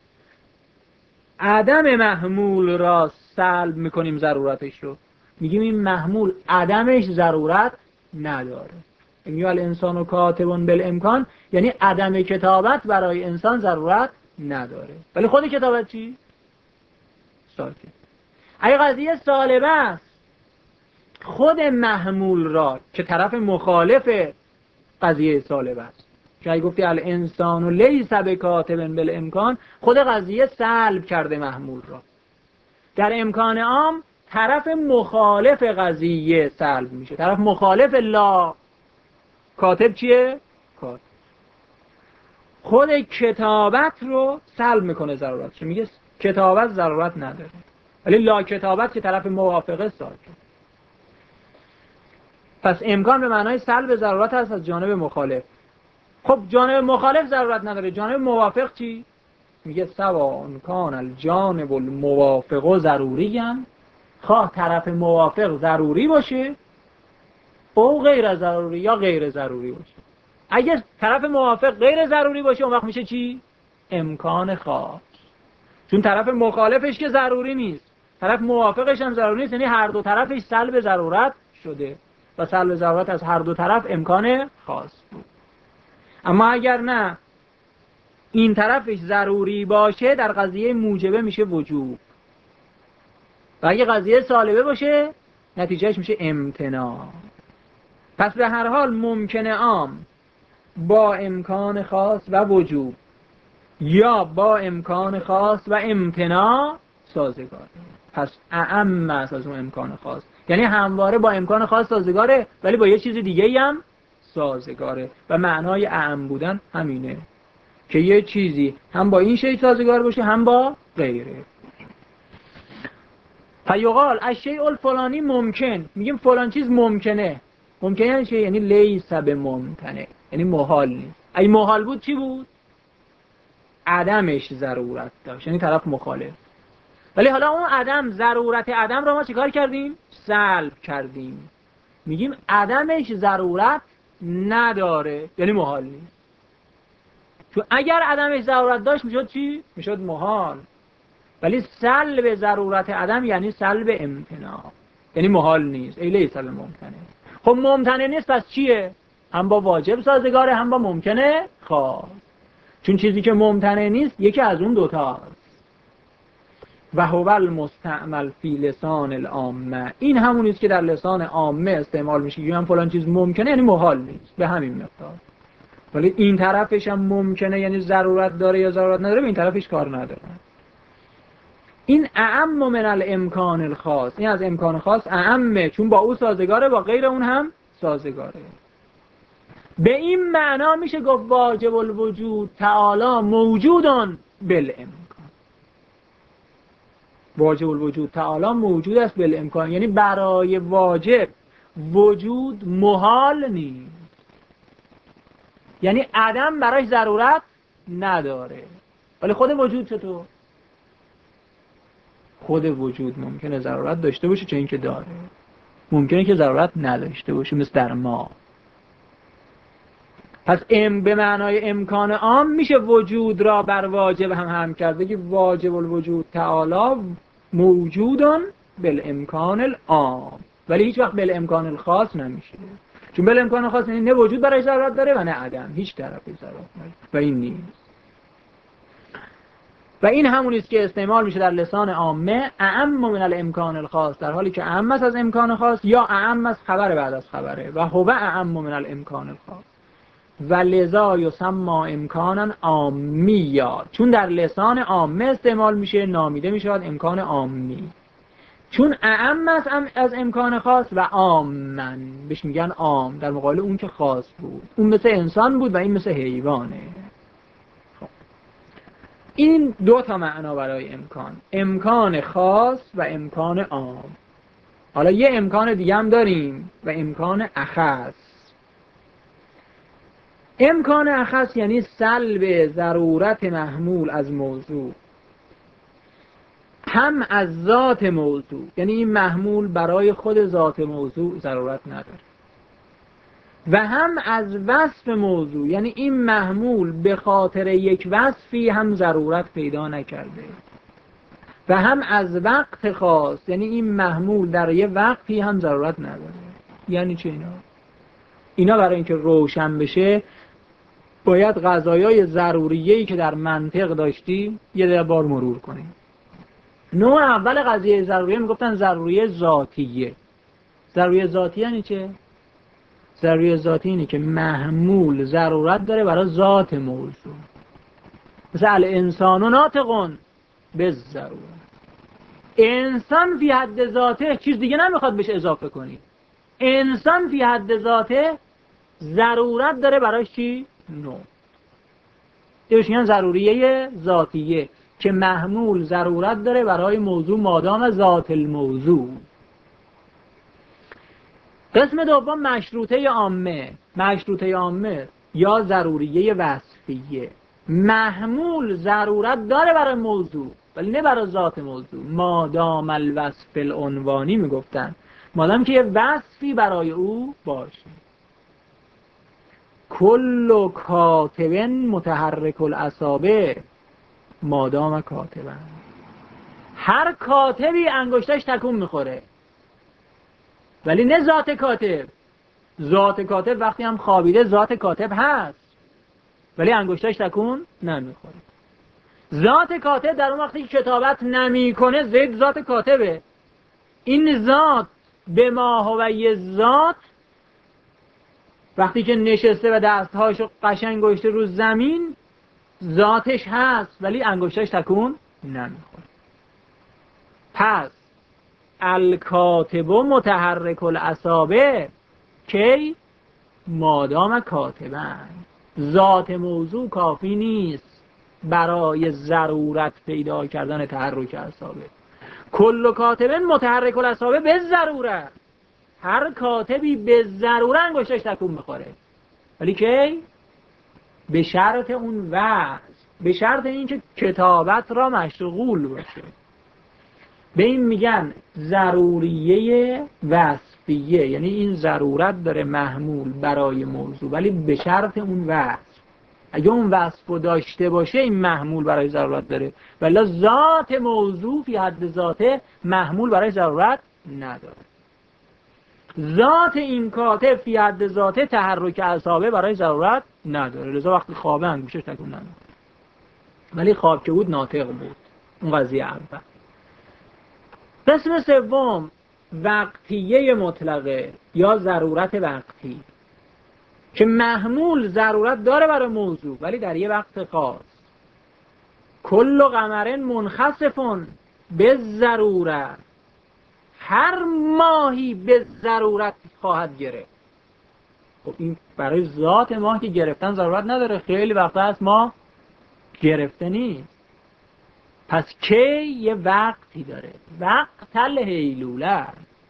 S1: عدم محمول را سلب میکنیم ضرورتش رو، میگیم این محمول عدمش ضرورت نداره. یعنی الانسان کاتب بالامکان، یعنی عدم کتابت برای انسان ضرورت نداره. ولی خود کتابت چی؟ ساکت. اگه قضیه سالبه است، خود محمول را که طرف مخالف قضیه سالبه است، که اگه گفتی الانسان لیس بکاتب بالامکان، خود قضیه سلب کرده محمول را. در امکان عام طرف مخالف قضیه سلب میشه. طرف مخالف لا کاتب چیه؟ کاتب. خود کتابت رو سلب میکنه ضرورتش، میگه کتابت ضرورت نداره. ولی لا کتابت که طرف موافقه ساکت. پس امکان به معنای سلب ضرورت هست از جانب مخالف. خب جانب مخالف ضرورت نداره، جانب موافق چی؟ میگه سواء کان الجانب الموافق ضروری هم، خواه طرف موافق ضروری باشه او غیر ضروری یا غیر ضروری باشه. اگه طرف موافق غیر ضروری باشه اون وقت میشه چی؟ امکان خاص. چون طرف مخالفش که ضروری نیست، طرف موافقش هم ضروری نیست، یعنی هر دو طرفش سلب ضرورت شده و سلب ضرورت از هر دو طرف امکان خاص بود. اما اگر نه این طرفش ضروری باشه در قضیه موجبه میشه وجوب، و اگه قضیه سالبه باشه نتیجهش میشه امتناع. پس به هر حال ممکنه عام با امکان خاص و وجوب یا با امکان خاص و امتناع سازگاره. پس اعم است از اون امکان خاص، یعنی همواره با امکان خاص سازگاره ولی با یه چیز دیگه هم سازگاره. و معنای اعم بودن همینه که یه چیزی هم با این شیء سازگار باشه هم با غیره. فیقال الشیء الفلانی ممکن، میگیم فلان چیز ممکنه. ممکنه یعنی چی؟ یعنی لیس بممتنع، یعنی محال نیست. اگه محال بود چی بود؟ عدمش ضرورت داشت، یعنی طرف مخالف. ولی حالا اون عدم، ضرورت عدم را ما چیکار کردیم؟ سلب کردیم. میگیم عدمش ضرورت نداره، یعنی محال نیست. چون اگر عدمش ضرورت داشت میشد چی؟ میشد محال. ولی سلب ضرورت عدم یعنی سلب امتناع، یعنی محال نیست. ای لیس ممکنه. خب ممتنع نیست پس چیه؟ هم با واجب سازگاره هم با ممکنه خاص. چون چیزی که ممتنع نیست یکی از اون دوتاست. و هو المستعمل فی لسان العامه، این همونیست که در لسان عامه استعمال میشه. یعنی فلان چیز ممکنه یعنی محال نیست به همین مقدار. ولی این طرفش هم ممکنه یعنی ضرورت داره یا ضرورت نداره، به این طرفش کار نداره. این اعم من الامکان الخاص، این از امکان خاص اعمه، چون با او سازگاره با غیر اون هم سازگاره. به این معنا میشه گفت واجب الوجود تعالی موجودن بالامکان. واجب الوجود تعالی موجود است بالامکان، یعنی برای واجب وجود محال نیست، یعنی عدم براش ضرورت نداره. ولی خود وجود چطور؟ خود وجود ممکنه ضرورت داشته باشه چون اینکه داره، ممکنه که ضرورت نداشته باشه مثل در ما. پس به معنای امکان عام میشه وجود را بر واجب هم کرد، بگی واجب الوجود تعالی موجودن بالامکان العام، ولی هیچ وقت بالامکان الخاص نمیشه. چون بالامکان الخاص یعنی نه وجود برای ضرورت داره و نه عدم، هیچ طرفی ضرورت نداره و این نیست. و این همونی است که استعمال میشه در لسان عامه اعم من الامکان الخاص، در حالی که اعم است از امکان خاص یا اعم است خبر بعد از خبره. و هو اعم من الامکان الخاص و لذا یسمى امکانا عامیا، چون در لسان عامه استعمال میشه نامیده میشود امکان عامی. چون اعم است از امکان خاص و عامن بهش میگن عام، در مقابل اون که خاص بود. اون مثل انسان بود و این مثل حیوانه. این دو تا معنا برای امکان، امکان خاص و امکان عام. حالا یه امکان دیگه هم داریم و امکان اخص. امکان اخص یعنی سلب ضرورت محمول از موضوع، هم از ذات موضوع، یعنی این محمول برای خود ذات موضوع ضرورت نداره، و هم از وصف موضوع، یعنی این محمول به خاطر یک وصفی هم ضرورت پیدا نکرده، و هم از وقت خاص، یعنی این محمول در یک وقتی هم ضرورت نداره. یعنی چه اینا؟ اینا برای اینکه روشن بشه باید قضایای ضروریه‌ای که در منطق داشتیم یه بار مرور کنیم. نوع اول قضیه ضروریه میگفتن ضروریه ذاتیه. ضروریه ذاتی یعنی چه؟ ضروریه ذاتی اینه که محمول ضرورت داره برای ذات موضوع. مثل انسان و ناطقون به ضرورت. انسان فی حد ذاته چیز دیگه نمیخواد بهش اضافه کنی. انسان فی حد ذاته ضرورت داره برای چی؟ نو. دیوش میگن ضروریه ذاتیه که محمول ضرورت داره برای موضوع مادام ذات الموضوع. قسم دوم مشروطه عامه. مشروطه عامه یا ضروریه وصفیه. محمول ضرورت داره برای موضوع ولی نه برای ذات موضوع. مادام الوصف العنوانی میگفتن، مادام که یه وصفی برای او باشه. کل کاتب متحرک الاصابع مادام کاتبن. هر کاتبی انگشتش تکون میخوره ولی نه ذات کاتب. ذات کاتب وقتی هم خوابیده ذات کاتب هست ولی انگشتش تکون نمیخوره. ذات کاتب در اون وقتی که کتابت نمیکنه زید ذات کاتبه. این ذات به ما هوی ذات وقتی که نشسته و دستهاشو قشنگ گذاشته رو زمین ذاتش هست ولی انگشتش تکون نمیخوره. پس الکاتب متحرک الاصابع کی؟ مادام کاتبن. ذات موضوع کافی نیست برای ضرورت پیدا کردن تحرک اصابع. کل کاتب متحرک الاصابع به ضرورت. هر کاتبی به ضرورت انگشتش تکون میخوره ولی کی؟ به شرط اون وضع، به شرط اینکه کتابت را مشغول باشه. به این میگن ضروریه وصفیه، یعنی این ضرورت داره محمول برای موضوع ولی به شرط اون وصف. اگه اون وصف رو داشته باشه این محمول برای ضرورت داره ولی ذات موضوع فی حد ذاته محمول برای ضرورت نداره. ذات این کاتب فی حد ذاته تحرک اصابع برای ضرورت نداره، لذا وقتی خوابه انگشتش تکون نمیخوره. ولی خواب که بود ناطق بود. اون قضیه اول. قسم سوم وقتیه مطلقه یا ضرورت وقتی که محمول ضرورت داره برای موضوع ولی در یه وقت خاص. کل قمر منخسفون به ضرورت. هر ماهی به ضرورت خواهد گرفت. خب این برای ذات ماه که گرفتن ضرورت نداره، خیلی وقتا هست ماه گرفته نیست. پس کی یه وقتی داره، وقت الهیلوله.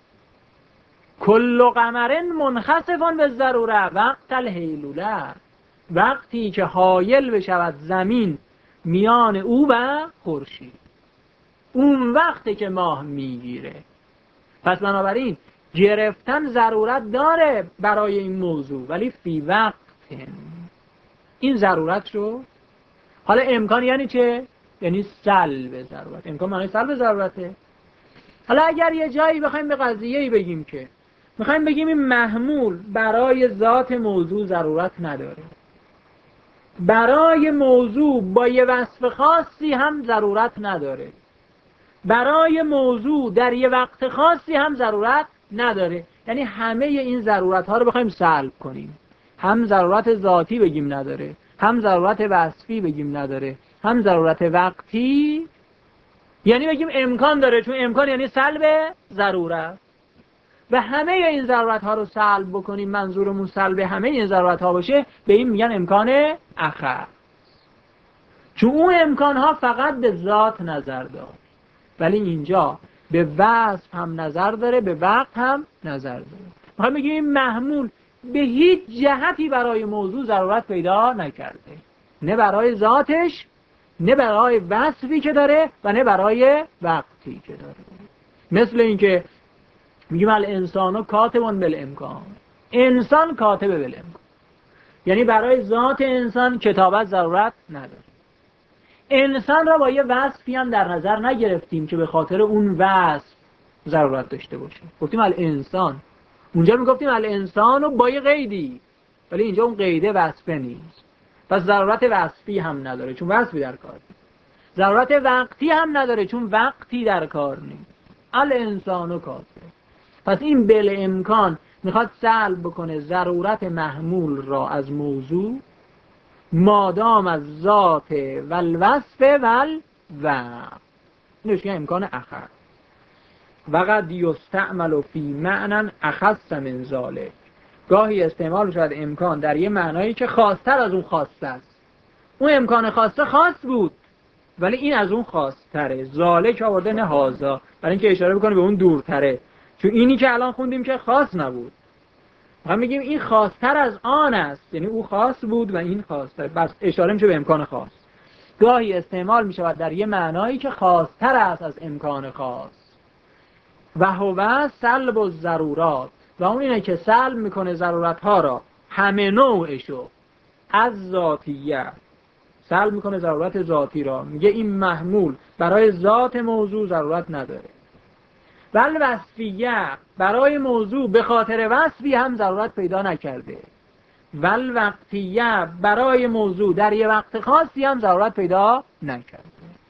S1: کل قمر منخسفون به ضرورت وقت الهیلوله. وقتی که حایل بشود زمین میان او و خورشید، اون وقتی که ماه میگیره. پس بنابراین گرفتن ضرورت داره برای این موضوع ولی فی وقت این ضرورت رو. حالا امکان یعنی چه؟ یعنی سلب ضرورت. امکان معنی سلب ضرورته. حالا اگر یه جایی بخوایم به قضیه‌ای بگیم که میخوایم بگیم این محمول برای ذات موضوع ضرورت نداره، برای موضوع با یه وصف خاصی هم ضرورت نداره، برای موضوع در یه وقت خاصی هم ضرورت نداره، یعنی همه این ضرورت ها رو بخوایم سلب کنیم، هم ضرورت ذاتی بگیم نداره، هم ضرورت وصفی بگیم نداره، هم ضرورت وقتی، یعنی بگیم امکان داره، چون امکان یعنی سلب ضرورت. و همه این ضرورت ها رو سلب بکنیم، منظورمون سلب همه این ضرورت ها باشه، به این میگن امکان اخر. چون اون امکان ها فقط به ذات نظر داره ولی اینجا به وصف هم نظر داره، به وقت هم نظر داره. میخوایم بگیم این محمول به هیچ جهتی برای موضوع ضرورت پیدا نکرده، نه برای ذاتش، نه برای وصفی که داره و نه برای وقتی که داره. مثل اینکه میگیم الانسان کاتبون بالامکان، انسان کاتب بالامکان، یعنی برای ذات انسان کتابت ضرورت نداره. انسان را با یه وصفی هم در نظر نگرفتیم که به خاطر اون وصف ضرورت داشته باشه. گفتیم الانسان اونجا میگفتیم الانسان با یه قیدی، ولی اینجا اون قیده وصفه نیست، پس ضرورت وصفی هم نداره چون وصفی در کار نیست، ضرورت وقتی هم نداره چون وقتی در کار نیست. الانسان کافر. پس این بل امکان میخواد سلب بکنه ضرورت محمول را از موضوع مادام از ذات و الوصف و الوقت. اینوش که امکان اخر وقد یستعمل فی معنی اخص من ذلک. گاهی استعمال شد امکان در یه معنایی که خاص‌تر از اون خواسته است. اون امکان خاصه خاص بود ولی این از اون خاص‌تره. ذالک آورده نه هازا، برای اینکه اشاره بکنه به اون دورتره، چون اینی که الان خوندیم که خاص نبود. ما میگیم این خاص‌تر از آن است، یعنی او خاص بود و این خاص‌تر، بس اشاره میشه به امکان خاص. گاهی استعمال میشود در یه معنایی که خاص‌تر است از امکان خاص. و هو سلب الضرورات، و اون اینه که سلب میکنه ضرورت‌ها را همه نوعشو از ذاتیه، سلب میکنه ضرورت ذاتی را، میگه این محمول برای ذات موضوع ضرورت نداره. بل وصفیه، برای موضوع به خاطر وصفی هم ضرورت پیدا نکرده. ول وقتیه، برای موضوع در یه وقت خاصی هم ضرورت پیدا نکرده.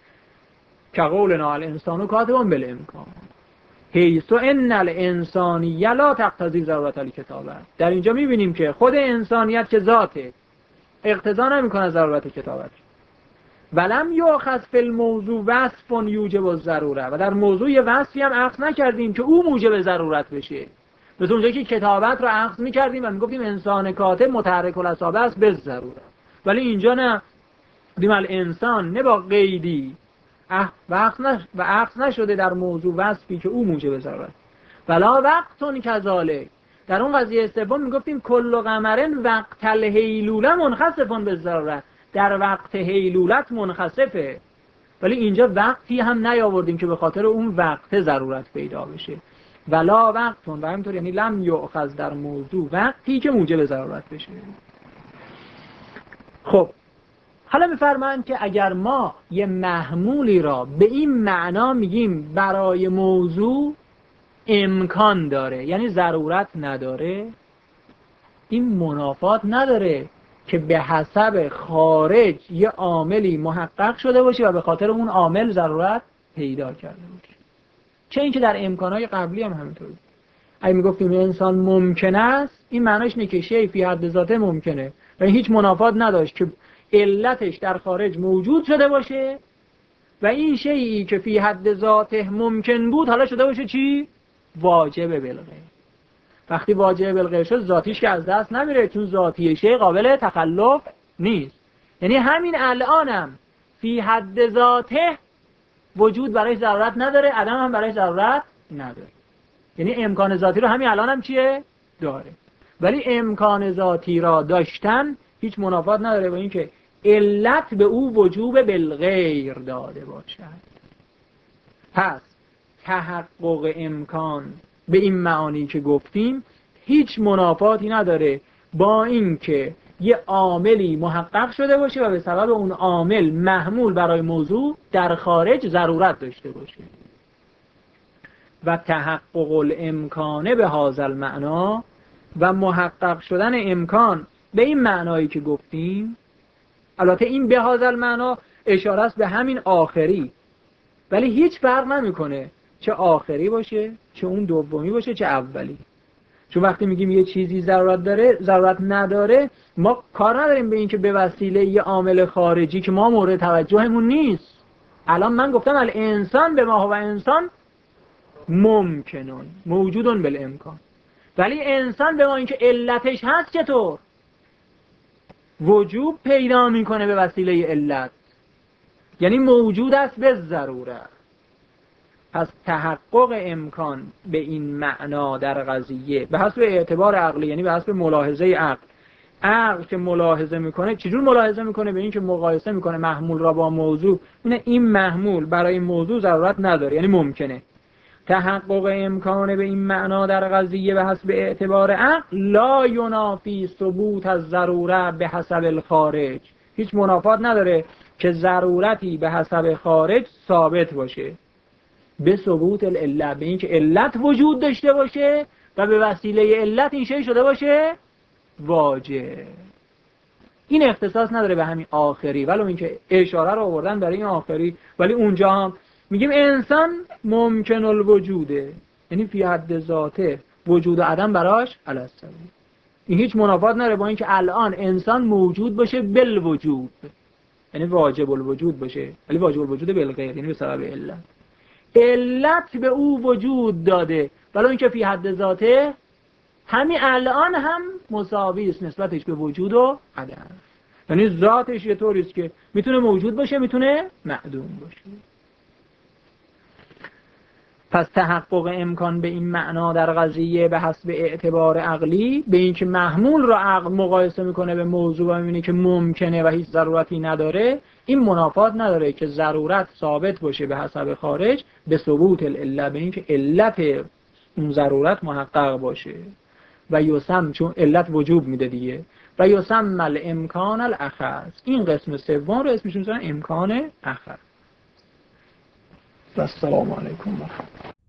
S1: که قولنا الانسان کاتب بالامکان حیث ان الانسانیه لا تقتضی ضرورت الکتابه. در اینجا میبینیم که خود انسانیت که ذاته اقتضا نمیکنه ضرورت کتابت. ولم یؤخذ فی الموضوع وصف یوجب الضروره، و در موضوع یه وصفی هم اخذ نکردیم که او موجب ضرورت بشه. مثل اونجایی که کتابت رو اخذ میکردیم و میگفتیم انسان کاتب متحرک الاصابع است به ضروره، ولی اینجا نه، دیدیم الانسان نه با قیدی و اخذ نشده در موضوع وصفی که او موجب ضرورت. ولا وقتون کذالک، در اون قضیه سوم میگفتیم کل قمرن وقت الهیلوله منخسفون به ضرورت، در وقت هیلولت منخسفه، ولی اینجا وقتی هم نیاوردیم که به خاطر اون وقت ضرورت پیدا بشه. ولا وقتون، و همینطور یعنی لم یؤخذ در موضوع وقتی که موجب ضرورت بشه. خب حالا میفرمایند که اگر ما یه محمولی را به این معنا میگیم برای موضوع امکان داره یعنی ضرورت نداره، این منافات نداره که به حسب خارج یه عاملی محقق شده باشه و به خاطر اون عامل ضرورت پیدا کرده باشه. چه اینکه در امکانهای قبلی هم همینطوره. اگه میگفتیم انسان ممکن است، این معناش اینه که شیء فی حد ذاته ممکنه و هیچ منافات نداشت که علتش در خارج موجود شده باشه و این شیئی که فی حد ذاته ممکن بود حالا شده باشه چی؟ واجب بالغیب. وقتی واجب بالغیب شد ذاتیش که از دست نمیره، چون ذاتی شیء قابل تخلف نیست. یعنی همین الانم فی حد ذاته وجود برای ضرورت نداره، عدم هم برای ضرورت نداره. یعنی امکان ذاتی رو همین الانم چیه؟ داره. ولی امکان ذاتی را داشتن هیچ منافات نداره با اینکه علت به او وجوب بالغیر داده باشد. پس تحقق امکان به این معانی که گفتیم هیچ منافاتی نداره با اینکه یه عاملی محقق شده باشه و به سبب اون عامل محمول برای موضوع در خارج ضرورت داشته باشه. و تحقق الامکانه به هذا المعنا، و محقق شدن امکان به این معنایی که گفتیم، البته این به هذا المعنا اشاره است به همین آخری، ولی هیچ فرق نمیکنه چه آخری باشه چه اون دومی باشه چه اولی. چون وقتی میگیم یه چیزی ضرورت داره ضرورت نداره، ما کار نداریم به این که به وسیله یه عامل خارجی که ما مورد توجهمون نیست. الان من گفتم الانسان به ما هو انسان ممکنون موجودون بالامکان، ولی انسان به ما اینکه علتش هست چطور وجوب پیدا میکنه به وسیله علت، یعنی موجود است به ضرورت. پس تحقق امکان به این معنا در قضیه به حسب اعتبار عقلی، یعنی به حسب ملاحظه عقل که ملاحظه میکنه. چجور ملاحظه میکنه؟ به این که مقایسه میکنه محمول را با موضوع، این محمول برای موضوع ضرورت نداره یعنی ممکنه. تحقق امکان به این معنا در قضیه به حسب اعتبار عقل لا ینافی ثبوت از ضروره به حسب الخارج، هیچ منافات نداره که ضرورتی به حسب خارج ثابت باشه به ثبوت العله، به این که علت وجود داشته باشه و به وسیله علت این شی شده باشه واجب. این اختصاص نداره به همین آخری، ولو اینکه اشاره رو آوردن برای این آخری، ولی اونجا هم میگیم انسان ممکن الوجوده، یعنی فی حد ذاته، وجود و عدم براش الاسمی. این هیچ منافات نداره با اینکه الان انسان موجود باشه بالوجود، یعنی واجب الوجود باشه، ولی واجب الوجود بالغیر، یعنی به سبب علت. علت به او وجود داده، ولو اینکه فی حد ذاته همین الان هم مساوی است نسبتش به وجود و عدم. یعنی ذاتش یه طوری است که میتونه موجود باشه، میتونه معدوم باشه. پس تحقق امکان به این معنا در قضیه به حسب اعتبار عقلی، به این که محمول را عقل مقایسه میکنه به موضوع و میبینه که ممکنه و هیچ ضرورتی نداره، این منافات نداره که ضرورت ثابت باشه به حسب خارج به ثبوت العله، به این که علت اون ضرورت محقق باشه. و یسم، چون علت وجوب میده دیگه، و یسم الامکان الاخص، این قسم سوم رو اسمش میذارن امکان اخص. السلام علیکم.